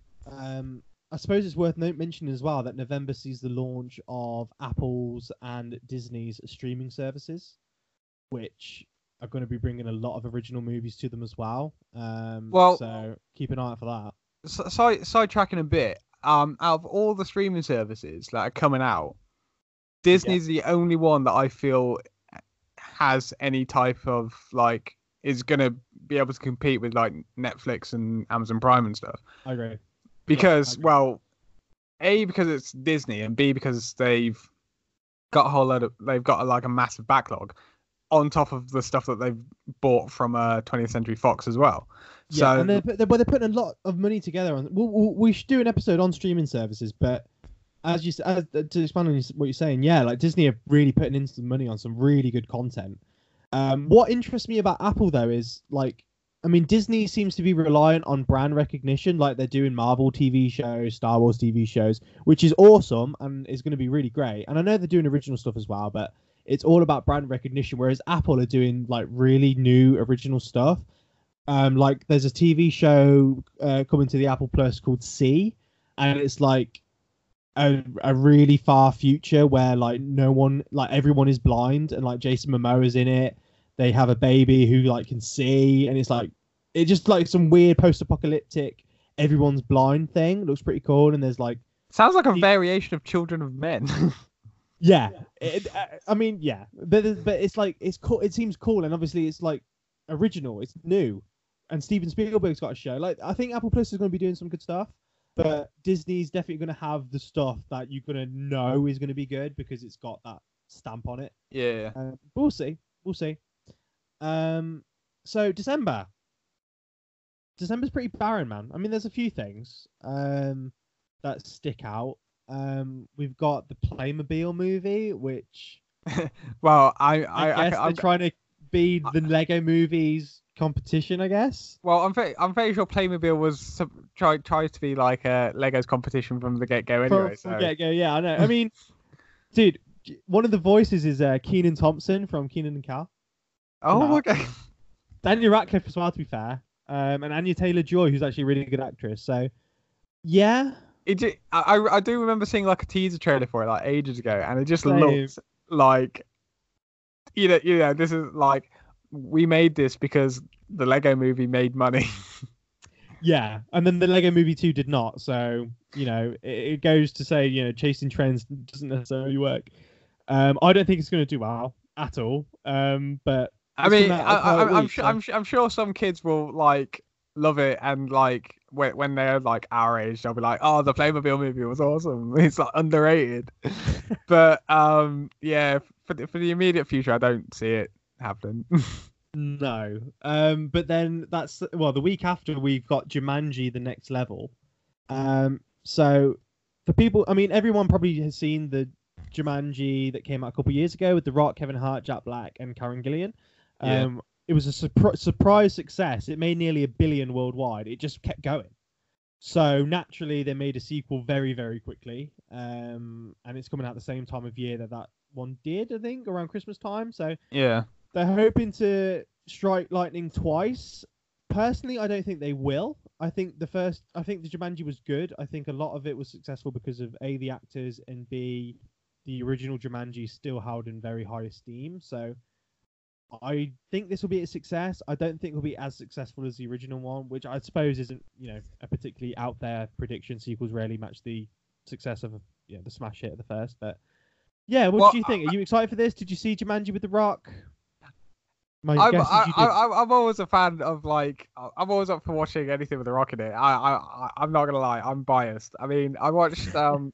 S1: I suppose it's worth mentioning as well that November sees the launch of Apple's and Disney's streaming services, which are going to be bringing a lot of original movies to them as well. So keep an eye out for that.
S2: Sidetracking a bit, out of all the streaming services that are coming out, Disney's the only one that I feel has any type of like is gonna be able to compete with like Netflix and Amazon Prime and stuff.
S1: I agree.
S2: Because well, A, because it's Disney, and B, because they've got a massive backlog on top of the stuff that they've bought from 20th Century Fox as well.
S1: Yeah,
S2: so
S1: and they're putting a lot of money together on. We should do an episode on streaming services, but to expand on what you're saying, yeah, like Disney are really putting in some money on some really good content. What interests me about Apple though is like, I mean, Disney seems to be reliant on brand recognition, like they're doing Marvel TV shows, Star Wars TV shows, which is awesome and is going to be really great. And I know they're doing original stuff as well, but it's all about brand recognition. Whereas Apple are doing like really new original stuff. Like there's a TV show coming to the Apple Plus called C, and it's like a really far future where like no one, like everyone is blind, and like Jason Momoa is in it. They have a baby who like can see, and it's just like some weird post-apocalyptic everyone's blind thing. It looks pretty cool, and there's like
S2: Sounds like a variation of Children of Men.
S1: yeah, I mean yeah, but it's like it's cool. It seems cool, and obviously it's like original, it's new, and Steven Spielberg's got a show. Like I think Apple Plus is going to be doing some good stuff, but Disney's definitely going to have the stuff that you're going to know is going to be good because it's got that stamp on it.
S2: Yeah.
S1: But we'll see. We'll see. So December's pretty barren, man. I mean, there's a few things that stick out. We've got the Playmobil movie, which
S2: Well,
S1: I guess they're trying to be the Lego movies competition, I guess.
S2: Well, I'm very sure Playmobil was tries to be like a Lego's competition from the get-go anyway.
S1: From get-go, yeah, I know. I mean, dude, one of the voices is Keenan Thompson from Keenan and Kel.
S2: Oh, okay.
S1: Daniel Radcliffe as well, to be fair. And Anya Taylor-Joy, who's actually a really good actress. So, yeah.
S2: I do remember seeing like a teaser trailer for it like ages ago, and it just
S1: Same.
S2: looked like, you know, this is like, we made this because the Lego movie made money.
S1: Yeah, and then the Lego Movie 2 did not. So, you know, it goes to say, you know, chasing trends doesn't necessarily work. I don't think it's going to do well at all. But
S2: I mean, I'm sure some kids will like love it, and like when they're like our age, they'll be like, "Oh, the Playmobil movie was awesome. It's like underrated." But yeah, for the immediate future, I don't see it happening.
S1: No. But then the week after we've got Jumanji: The Next Level. So for people, I mean, everyone probably has seen the Jumanji that came out a couple of years ago with The Rock, Kevin Hart, Jack Black, and Karen Gillan.
S2: Yeah.
S1: It was a surprise success. It made nearly $1 billion worldwide. It just kept going. So naturally, they made a sequel very, very quickly. And it's coming out the same time of year that one did, I think, around Christmas time. So
S2: Yeah.
S1: they're hoping to strike lightning twice. Personally, I don't think they will. I think the Jumanji was good. I think a lot of it was successful because of A, the actors, and B, the original Jumanji still held in very high esteem. So I think this will be a success. I don't think it'll be as successful as the original one, which I suppose isn't, you know, a particularly out there prediction. Sequels rarely match the success of the smash hit of the first. But yeah, what do you think? Are you excited for this? Did you see Jumanji with The Rock?
S2: I'm always a fan of like, I'm always up for watching anything with The Rock in it. I'm not gonna lie, I'm biased. I mean, I watched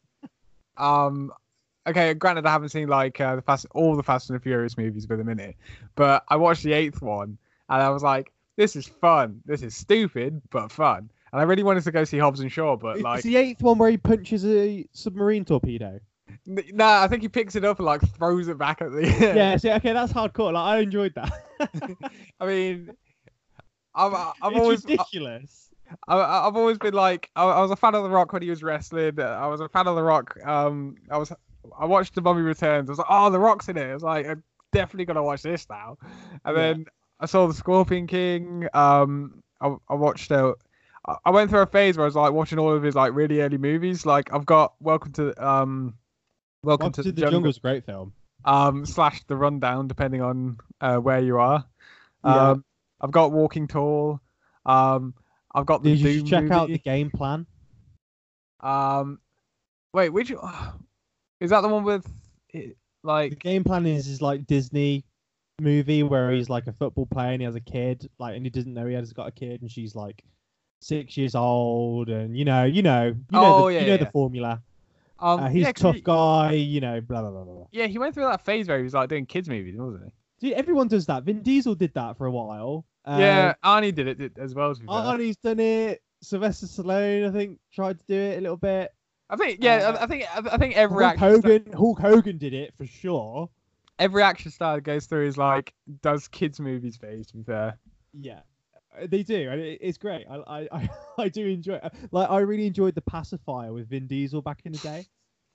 S2: okay, granted I haven't seen like all the Fast and the Furious movies with him in it, but I watched the 8th one and I was like, this is fun. This is stupid but fun. And I really wanted to go see Hobbs and Shaw, but like,
S1: it's the 8th one where he punches a submarine torpedo.
S2: No, I think he picks it up and like throws it back at the.
S1: Yeah, see, okay, that's hardcore. Like, I enjoyed that.
S2: I mean, it's
S1: always ridiculous.
S2: I've always been like, I was a fan of The Rock when he was wrestling. I was a fan of The Rock. I watched The Mummy Returns. I was like, oh, The Rock's in it. I was like, I'm definitely gonna watch this now. And then I saw The Scorpion King. I watched. I went through a phase where I was like watching all of his like really early movies. Like I've got Welcome to the Jungle
S1: is a great film.
S2: / The Rundown, depending on where you are.
S1: Yeah.
S2: I've got Walking Tall. I've got the
S1: Did you
S2: Doom
S1: check
S2: movie.
S1: out The Game Plan?
S2: Wait, which is that the one with like?
S1: The Game Plan is like Disney movie where he's like a football player and he has a kid, like, and he doesn't know he has got a kid, and she's like 6 years old, and you know the formula. He's a tough guy, blah blah blah blah.
S2: Yeah, he went through that phase where he was like doing kids movies, wasn't he?
S1: Dude, everyone does that. Vin Diesel did that for a while.
S2: Yeah, Arnie did it as well.
S1: Arnie's done it. Sylvester Stallone, I think, tried to do it a little bit.
S2: I think, yeah, I think every
S1: Hulk Hogan did it for sure.
S2: Every action star goes through his like does kids movies phase. To be fair,
S1: yeah, they do, and it's great. I do enjoy it. Like, I really enjoyed The Pacifier with Vin Diesel back in the day.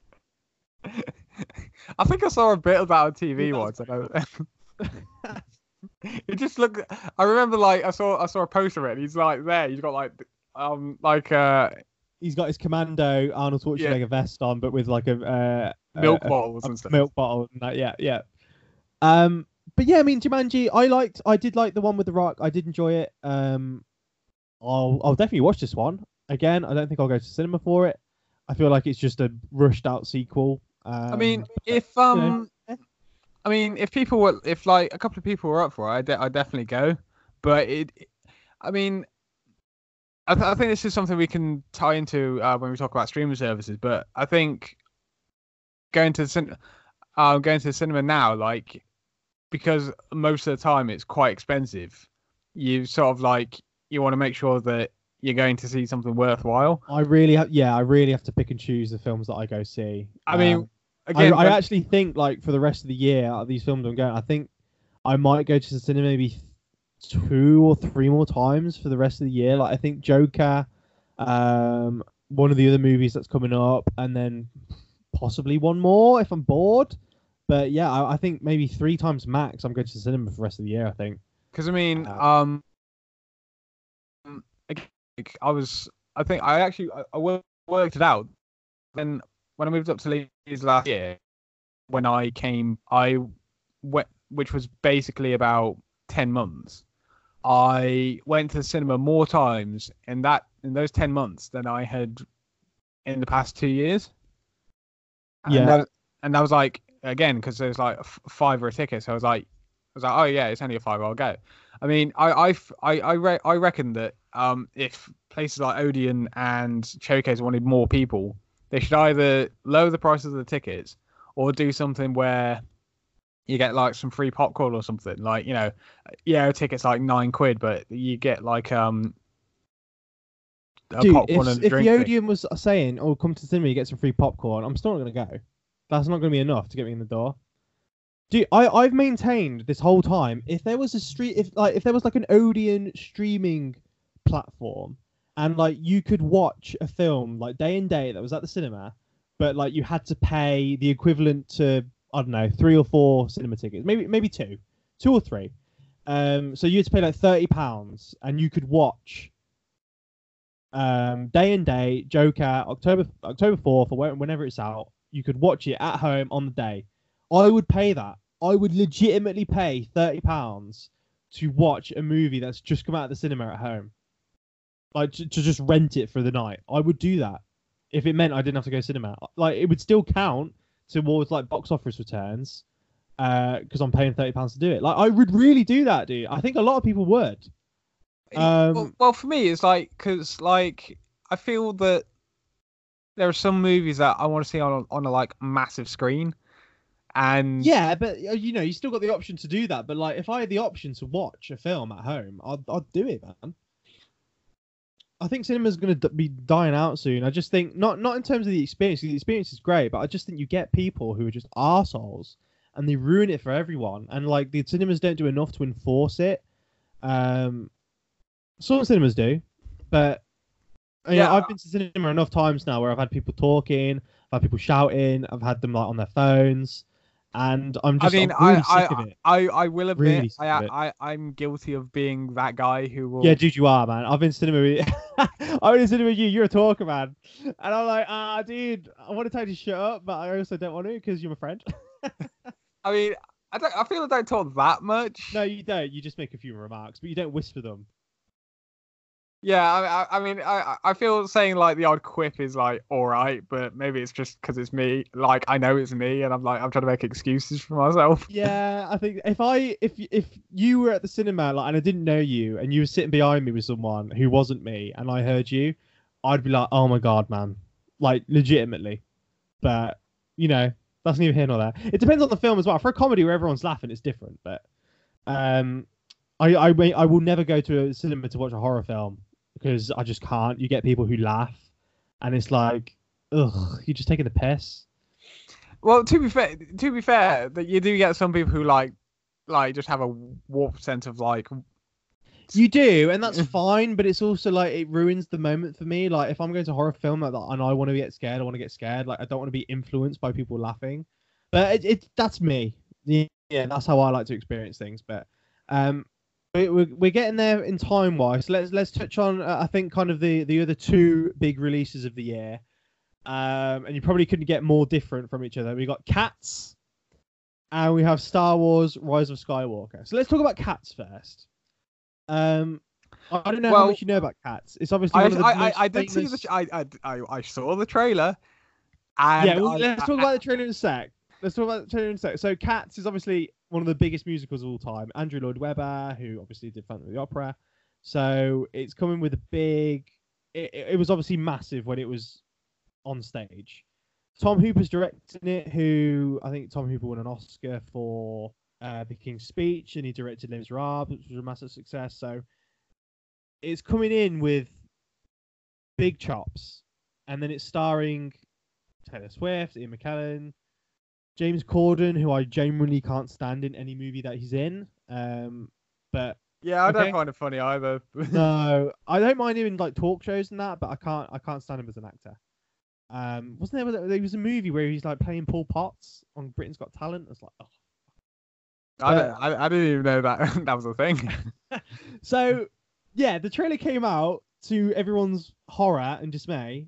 S2: I think I saw a bit of that on TV once. It just looked. I remember like I saw a poster of it. And he's like there. He's got like
S1: He's got his commando Arnold
S2: yeah,
S1: Schwarzenegger vest on, but with like
S2: milk bottles
S1: a
S2: and stuff.
S1: milk bottle and that. Yeah, yeah. But yeah, I mean Jumanji, I did like the one with the Rock. I did enjoy it. I'll definitely watch this one again. I don't think I'll go to cinema for it. I feel like it's just a rushed out sequel.
S2: I mean, if
S1: you know,
S2: I mean, if like a couple of people were up for it, I'd definitely go. But I mean, I think this is something we can tie into when we talk about streaming services. But I think going to the cinema now, like, because most of the time it's quite expensive, you sort of like you want to make sure that you're going to see something worthwhile.
S1: I really have to pick and choose the films that I go see.
S2: I mean, again,
S1: I actually think like for the rest of the year, out of these films I'm going, I think I might go to the cinema maybe 2 or 3 more times for the rest of the year. Like I think Joker, one of the other movies that's coming up, and then possibly one more if I'm bored. But yeah, I think maybe 3 times max. I'm going to the cinema for the rest of the year. I think.
S2: Because I mean, I think I actually I worked it out. Then when I moved up to Leeds last year, when I went, which was basically about 10 months. I went to the cinema more times in those 10 months than I had in the past 2 years.
S1: Yeah.
S2: And that was like, again, because there's like $5 a ticket. So I was like, oh yeah, it's only a $5, I'll go. I mean, I reckon that if places like Odeon and Showcase wanted more people, they should either lower the prices of the tickets or do something where you get like some free popcorn or something. Like, you know, yeah, a ticket's like £9, but you get like a
S1: Dude,
S2: popcorn and a
S1: if
S2: drink
S1: the
S2: thing.
S1: Odeon was saying, "Oh, come to the cinema, you get some free popcorn," I'm still not gonna go. That's not gonna be enough to get me in the door. Dude, I've maintained this whole time, if there was if there was like an Odeon streaming platform and like you could watch a film like day and day that was at the cinema, but like you had to pay the equivalent to, I don't know, 3 or 4 cinema tickets, maybe 2 or 3. So you had to pay like £30 and you could watch day and day Joker October 4th or whenever it's out. You could watch it at home on the day. I would pay that. I would legitimately pay £30 to watch a movie that's just come out of the cinema at home. Like to just rent it for the night. I would do that if it meant I didn't have to go cinema. Like it would still count towards like box office returns, because I'm paying £30 to do it. Like I would really do that, dude. I think a lot of people would.
S2: Well, for me, it's like, because like I feel that there are some movies that I want to see on a like massive screen. And
S1: yeah, but you know, you still got the option to do that. But like, if I had the option to watch a film at home, I'd do it, man. I think cinema's going to be dying out soon. I just think not in terms of the experience. The experience is great, but I just think you get people who are just arseholes and they ruin it for everyone. And like the cinemas don't do enough to enforce it. Some cinemas do, but yeah, I've been to cinema enough times now where I've had people talking, I've had people shouting, I've had them like on their phones. And I'm just, I'm really sick of it.
S2: I will admit,
S1: Really
S2: I'm guilty of being that guy who will.
S1: Yeah, dude, you are, man. I've been to cinema with I went to cinema with you. You're a talker, man. And I'm like, dude, I want to tell you to shut up, but I also don't want to because you're my friend.
S2: I mean, I feel I don't talk that much.
S1: No, you don't. You just make a few remarks, but you don't whisper them.
S2: Yeah, I mean, I feel saying like the odd quip is like all right, but maybe it's just because it's me. Like I know it's me, and I'm trying to make excuses for myself.
S1: Yeah, I think if you were at the cinema like and I didn't know you, and you were sitting behind me with someone who wasn't me, and I heard you, I'd be like, oh my god, man, like legitimately. But you know, that's neither here nor there. It depends on the film as well. For a comedy where everyone's laughing, it's different. But I will never go to a cinema to watch a horror film. Because I just can't. You get people who laugh, and it's like, ugh, you're just taking the piss.
S2: Well, to be fair, that you do get some people who like just have a warped sense of like.
S1: You do, and that's fine. But it's also like it ruins the moment for me. Like if I'm going to a horror film like that and I want to get scared, I want to get scared. Like I don't want to be influenced by people laughing. But that's me. Yeah, that's how I like to experience things. But We're getting there in time wise. So let's touch on I think kind of the other two big releases of the year. And you probably couldn't get more different from each other. We got Cats, and we have Star Wars: Rise of Skywalker. So let's talk about Cats first. I don't know how much you know about Cats. It's obviously one of the
S2: I
S1: most
S2: did see
S1: famous...
S2: I saw the trailer. And
S1: yeah, let's talk about the trailer in a sec. So Cats is obviously one of the biggest musicals of all time. Andrew Lloyd Webber, who obviously did Phantom of the Opera. So it's coming with a big... It was obviously massive when it was on stage. Tom Hooper's directing it, who I think Tom Hooper won an Oscar for The King's Speech, and he directed Les Miserables, which was a massive success. So it's coming in with big chops, and then it's starring Taylor Swift, Ian McKellen, James Corden, who I genuinely can't stand in any movie that he's in. But
S2: yeah, I don't find it funny either.
S1: No, I don't mind him in like talk shows and that, but I can't stand him as an actor. Wasn't there was a movie where he's like playing Paul Potts on Britain's Got Talent? It's like, oh.
S2: I didn't even know that that was a thing.
S1: So yeah, the trailer came out to everyone's horror and dismay.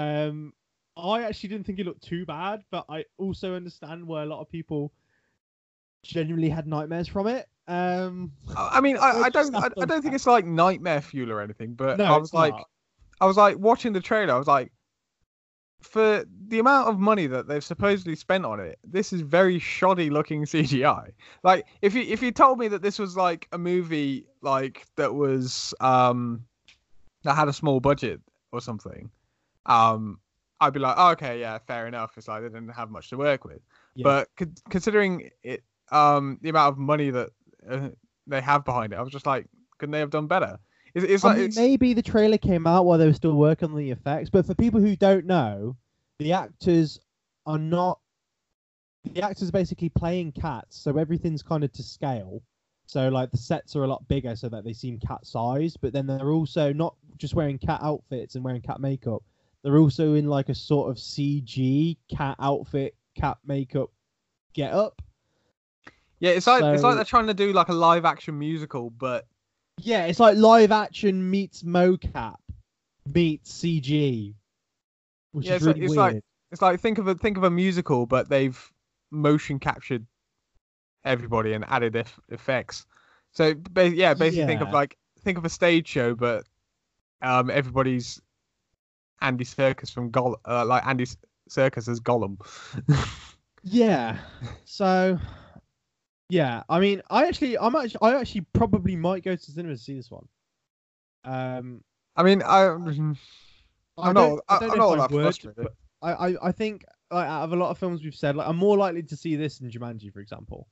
S1: I actually didn't think it looked too bad, but I also understand why a lot of people genuinely had nightmares from it.
S2: I mean, I don't think it's like nightmare fuel or anything, but no, I was like watching the trailer. I was like, for the amount of money that they've supposedly spent on it, this is very shoddy looking CGI. Like, if you told me that this was like a movie like that was that had a small budget or something, I'd be like, oh, okay, yeah, fair enough. It's like they didn't have much to work with. Yeah. But considering it, the amount of money that they have behind it, I was just like, couldn't they have done better?
S1: Maybe the trailer came out while they were still working on the effects, but for people who don't know, the actors are not... The actors are basically playing cats, so everything's kind of to scale. So, like, the sets are a lot bigger so that they seem cat-sized, but then they're also not just wearing cat outfits and wearing cat makeup. They're also in, like, a sort of CG cat outfit, cat makeup get-up.
S2: Yeah, it's like they're trying to do, like, a live-action musical, but...
S1: Yeah, it's like live action meets mocap meets CG, which is really weird.
S2: It's like think of a musical, but they've motion captured everybody and added effects. So basically think of a stage show, but everybody's Andy Serkis from like Andy Serkis as Gollum.
S1: Yeah. So. Yeah, I mean, I actually probably might go to cinema to see this one.
S2: I mean, I'm not that frustrated.
S1: I think like, out of a lot of films we've said, like I'm more likely to see this than Jumanji, for example.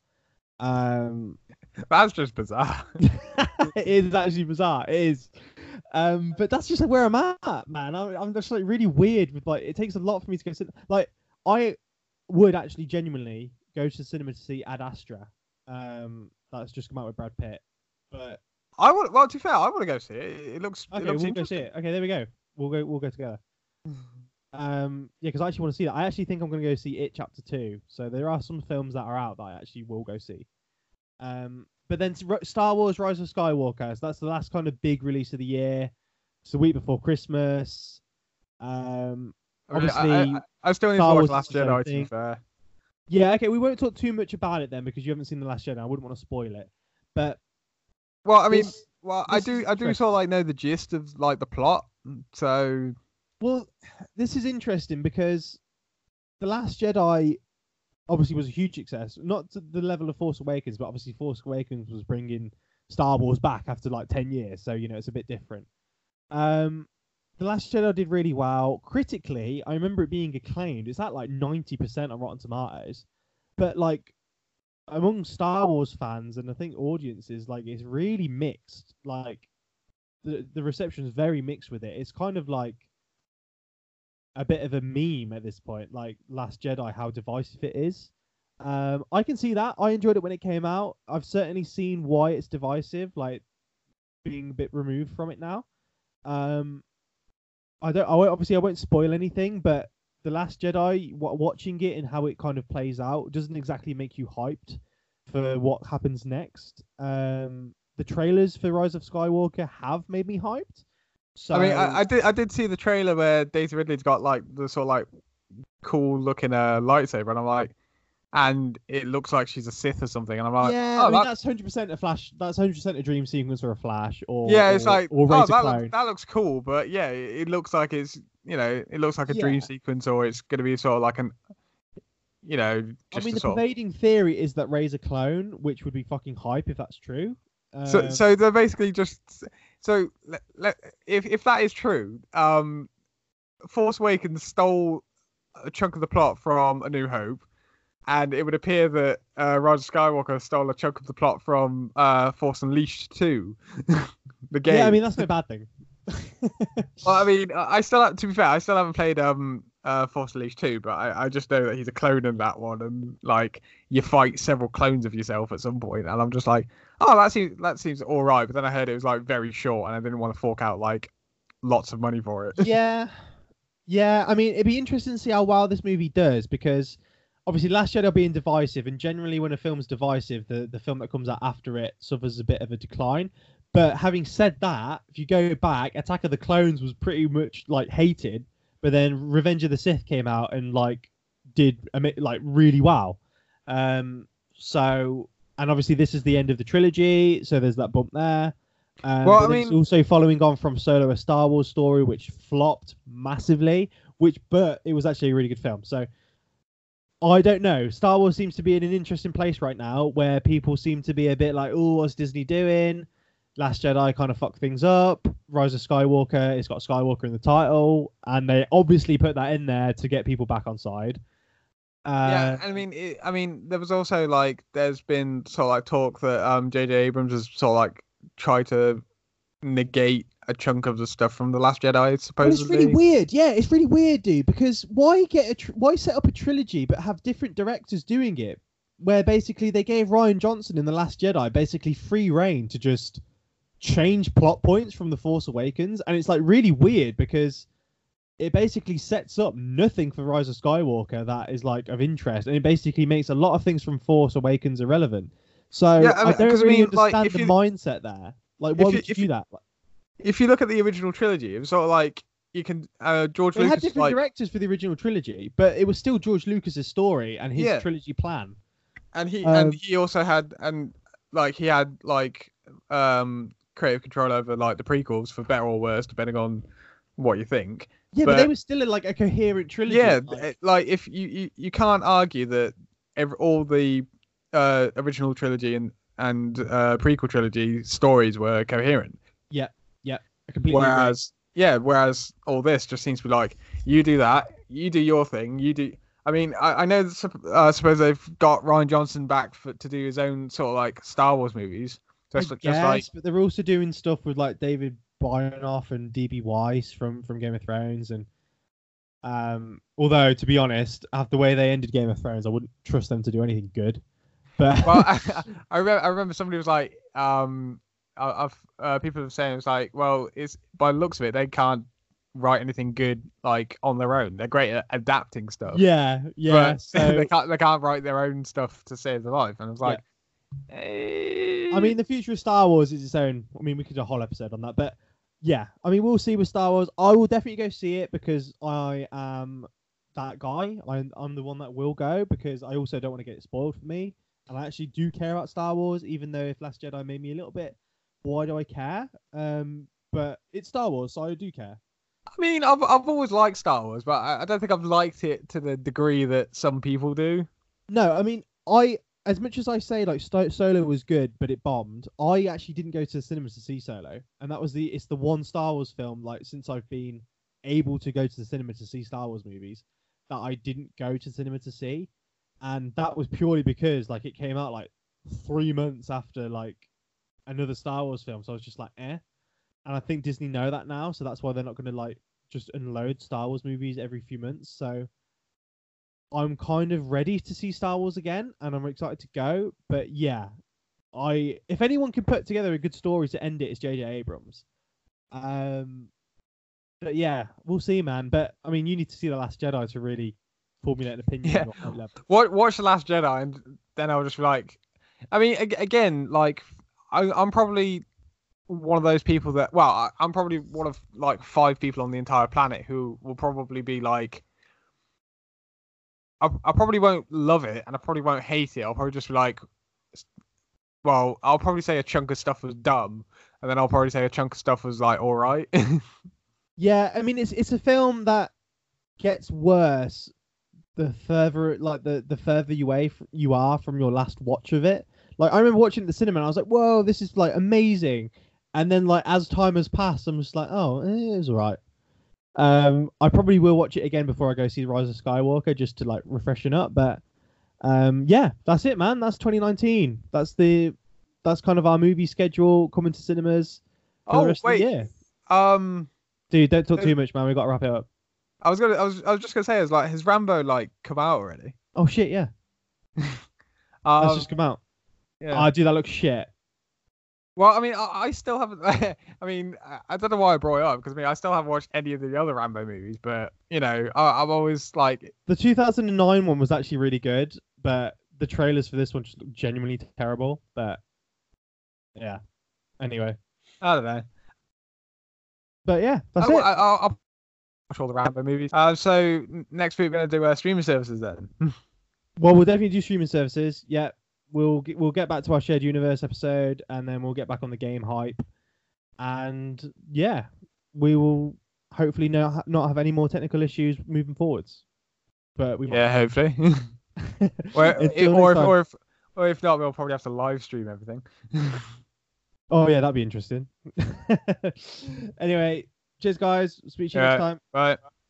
S2: That's just bizarre.
S1: It is actually bizarre. It is. But that's just like where I'm at, man. I'm just like really weird with like it takes a lot for me to go cinema. Like I would actually genuinely go to the cinema to see Ad Astra. That's just come out with Brad Pitt. But
S2: I would. Well, to be fair, I want to go see it. It looks.
S1: Okay,
S2: it looks
S1: we'll go see it. Okay, there we go. We'll go together. Yeah, because I actually want to see that. I actually think I'm going to go see It Chapter 2. So there are some films that are out that I actually will go see. But then Star Wars: Rise of Skywalker. So that's the last kind of big release of the year. It's the week before Christmas. Obviously,
S2: I still need to watch Last Jedi. To be fair.
S1: Yeah, okay, we won't talk too much about it then because you haven't seen The Last Jedi. I wouldn't want to spoil it. But
S2: well, I mean, I do sort of like know the gist of like the plot. So
S1: well, this is interesting because The Last Jedi obviously was a huge success, not to the level of Force Awakens, but obviously Force Awakens was bringing Star Wars back after like 10 years, so you know it's a bit different. The Last Jedi did really well. Critically, I remember it being acclaimed. It's at like 90% on Rotten Tomatoes. But like among Star Wars fans and I think audiences, like it's really mixed. Like the reception is very mixed with it. It's kind of like a bit of a meme at this point, like Last Jedi, how divisive it is. I can see that. I enjoyed it when it came out. I've certainly seen why it's divisive, like being a bit removed from it now. I won't spoil anything, but The Last Jedi, watching it and how it kind of plays out doesn't exactly make you hyped for what happens next. The trailers for Rise of Skywalker have made me hyped. So
S2: I mean, I did see the trailer where Daisy Ridley's got like the sort of like cool looking lightsaber, and I'm like, and it looks like she's a Sith or something, and I'm like,
S1: yeah,
S2: oh,
S1: I mean that's 100% a Flash. That's 100% a dream sequence for a Flash, or
S2: yeah, it's like,
S1: or
S2: oh,
S1: Razor Clone.
S2: that looks cool, but yeah, it looks like it's, you know, it looks like a
S1: Yeah.
S2: dream sequence, or it's going to be sort of like an, you know,
S1: I
S2: just
S1: mean,
S2: a
S1: the
S2: sort of.
S1: pervading theory is that Ray's a clone, which would be fucking hype if that's true.
S2: So they're basically just if that is true, Force Awakens stole a chunk of the plot from A New Hope, and it would appear that Rise of Skywalker stole a chunk of the plot from Force Unleashed 2, the game.
S1: Yeah, I mean that's no bad thing.
S2: Well, I mean, to be fair, I still haven't played Force Unleashed 2, but I just know that he's a clone in that one, and like you fight several clones of yourself at some point, and I'm just like, oh, that seems all right. But then I heard it was like very short, and I didn't want to fork out like lots of money for it.
S1: Yeah. I mean, it'd be interesting to see how well this movie does, because obviously Last Jedi being divisive, and generally when a film's divisive, the film that comes out after it suffers a bit of a decline. But having said that, if you go back, Attack of the Clones was pretty much like hated, but then Revenge of the Sith came out and like did like really well. So, and obviously this is the end of the trilogy, so there's that bump there.
S2: Well, I
S1: but
S2: mean,
S1: it's also following on from Solo, a Star Wars story, which flopped massively. But it was actually a really good film. So I don't know. Star Wars seems to be in an interesting place right now, where people seem to be a bit like, "Oh, what's Disney doing?" Last Jedi kind of fucked things up. Rise of Skywalker, it's got Skywalker in the title, and they obviously put that in there to get people back on side.
S2: Yeah, I mean, there was also like, there's been sort of like talk that J.J. Abrams has sort of like tried to negate a chunk of the stuff from The Last Jedi, supposedly.
S1: But it's really weird. Yeah, it's really weird, dude. Because why why set up a trilogy but have different directors doing it? Where basically they gave Rian Johnson in The Last Jedi basically free reign to just change plot points from The Force Awakens, and it's like really weird because it basically sets up nothing for Rise of Skywalker that is like of interest, and it basically makes a lot of things from Force Awakens irrelevant. So
S2: Yeah,
S1: I don't really understand
S2: like,
S1: the mindset there. Like, why would you do that?
S2: If you look at the original trilogy, it was sort of like, you can George
S1: They
S2: Lucas
S1: had different directors for the original trilogy, but it was still George Lucas's story and his trilogy plan.
S2: And he also had creative control over like the prequels, for better or worse, depending on what you think.
S1: Yeah, but they were still like a coherent trilogy.
S2: Yeah, like if you can't argue that all the original trilogy and prequel trilogy stories were coherent.
S1: Yeah, I completely agree.
S2: Whereas all this just seems to be like, you do that, you do your thing, you do. I mean, I know that, suppose they've got Rian Johnson back to do his own sort of like Star Wars movies.
S1: But they're also doing stuff with like David Boreanaz and D.B. Weiss from Game of Thrones, and although to be honest, after the way they ended Game of Thrones, I wouldn't trust them to do anything good. But
S2: well, I remember somebody was like, people were saying, it's like, well, it's by the looks of it, they can't write anything good like on their own. They're great at adapting stuff.
S1: Yeah.
S2: But
S1: so
S2: they can't write their own stuff to save their life. And I was like,
S1: I mean, the future of Star Wars is its own. I mean, we could do a whole episode on that, but yeah, I mean, we'll see with Star Wars. I will definitely go see it because I am that guy. I'm the one that will go because I also don't want to get it spoiled for me, and I actually do care about Star Wars, even though if Last Jedi made me a little bit, why do I care? But it's Star Wars, so I do care.
S2: I mean, I've always liked Star Wars, but I don't think I've liked it to the degree that some people do.
S1: No, I mean, as much as I say like Solo was good, but it bombed, I actually didn't go to the cinemas to see Solo, and it's the one Star Wars film like since I've been able to go to the cinema to see Star Wars movies that I didn't go to cinema to see, and that was purely because like it came out like 3 months after like another Star Wars film, so I was just like, and I think Disney know that now, so that's why they're not going to like just unload Star Wars movies every few months. So I'm kind of ready to see Star Wars again, and I'm excited to go. But yeah, if anyone can put together a good story to end it, it's J.J. Abrams. But yeah, we'll see, man. But I mean, you need to see The Last Jedi to really formulate an opinion.
S2: Yeah. Watch The Last Jedi, and then I'll just be like, I mean, again, like I'm probably one of those people that, well, I'm probably one of like 5 people on the entire planet who will probably be like, I probably won't love it and I probably won't hate it. I'll probably just be like, well, I'll probably say a chunk of stuff was dumb, and then I'll probably say a chunk of stuff was like all right.
S1: Yeah, I mean it's a film that gets worse the further the further you are from your last watch of it. Like I remember watching it at the cinema and I was like, "Whoa, this is like amazing." And then like as time has passed, I'm just like, "Oh, it was alright." I probably will watch it again before I go see Rise of Skywalker just to like refreshen up. But yeah, that's it, man. That's 2019. That's kind of our movie schedule coming to cinemas for the
S2: Oh
S1: rest of the
S2: wait,
S1: year.
S2: um,
S1: Dude, don't talk
S2: uh,
S1: too much, man. We got to wrap it up.
S2: I was just gonna say, is like, has Rambo like come out already?
S1: Oh shit, yeah, that's
S2: Um,
S1: just come out.
S2: yeah.
S1: Ah, dude, that looks shit.
S2: Well, I mean, I still haven't. I mean, I don't know why I brought it up because I mean, I still haven't watched any of the other Rambo movies, but you know, I'm always like,
S1: The 2009 one was actually really good, but the trailers for this one just look genuinely terrible. But yeah, anyway.
S2: I don't know.
S1: But yeah, that's
S2: Oh,
S1: it.
S2: I'll watch all the Rambo movies. So next week we're gonna do streaming services then.
S1: Well, we'll definitely do streaming services. Yeah, we'll get back to our shared universe episode, and then we'll get back on the game hype. And yeah, we will hopefully not have any more technical issues moving forwards. But we
S2: Yeah, hopefully.
S1: might.
S2: or,
S1: Until
S2: or
S1: next
S2: if
S1: time.
S2: or if or if not, we'll probably have to live stream everything.
S1: Oh yeah, that'd be interesting. Anyway, cheers guys. Speak to you next
S2: Yeah,
S1: time.
S2: right.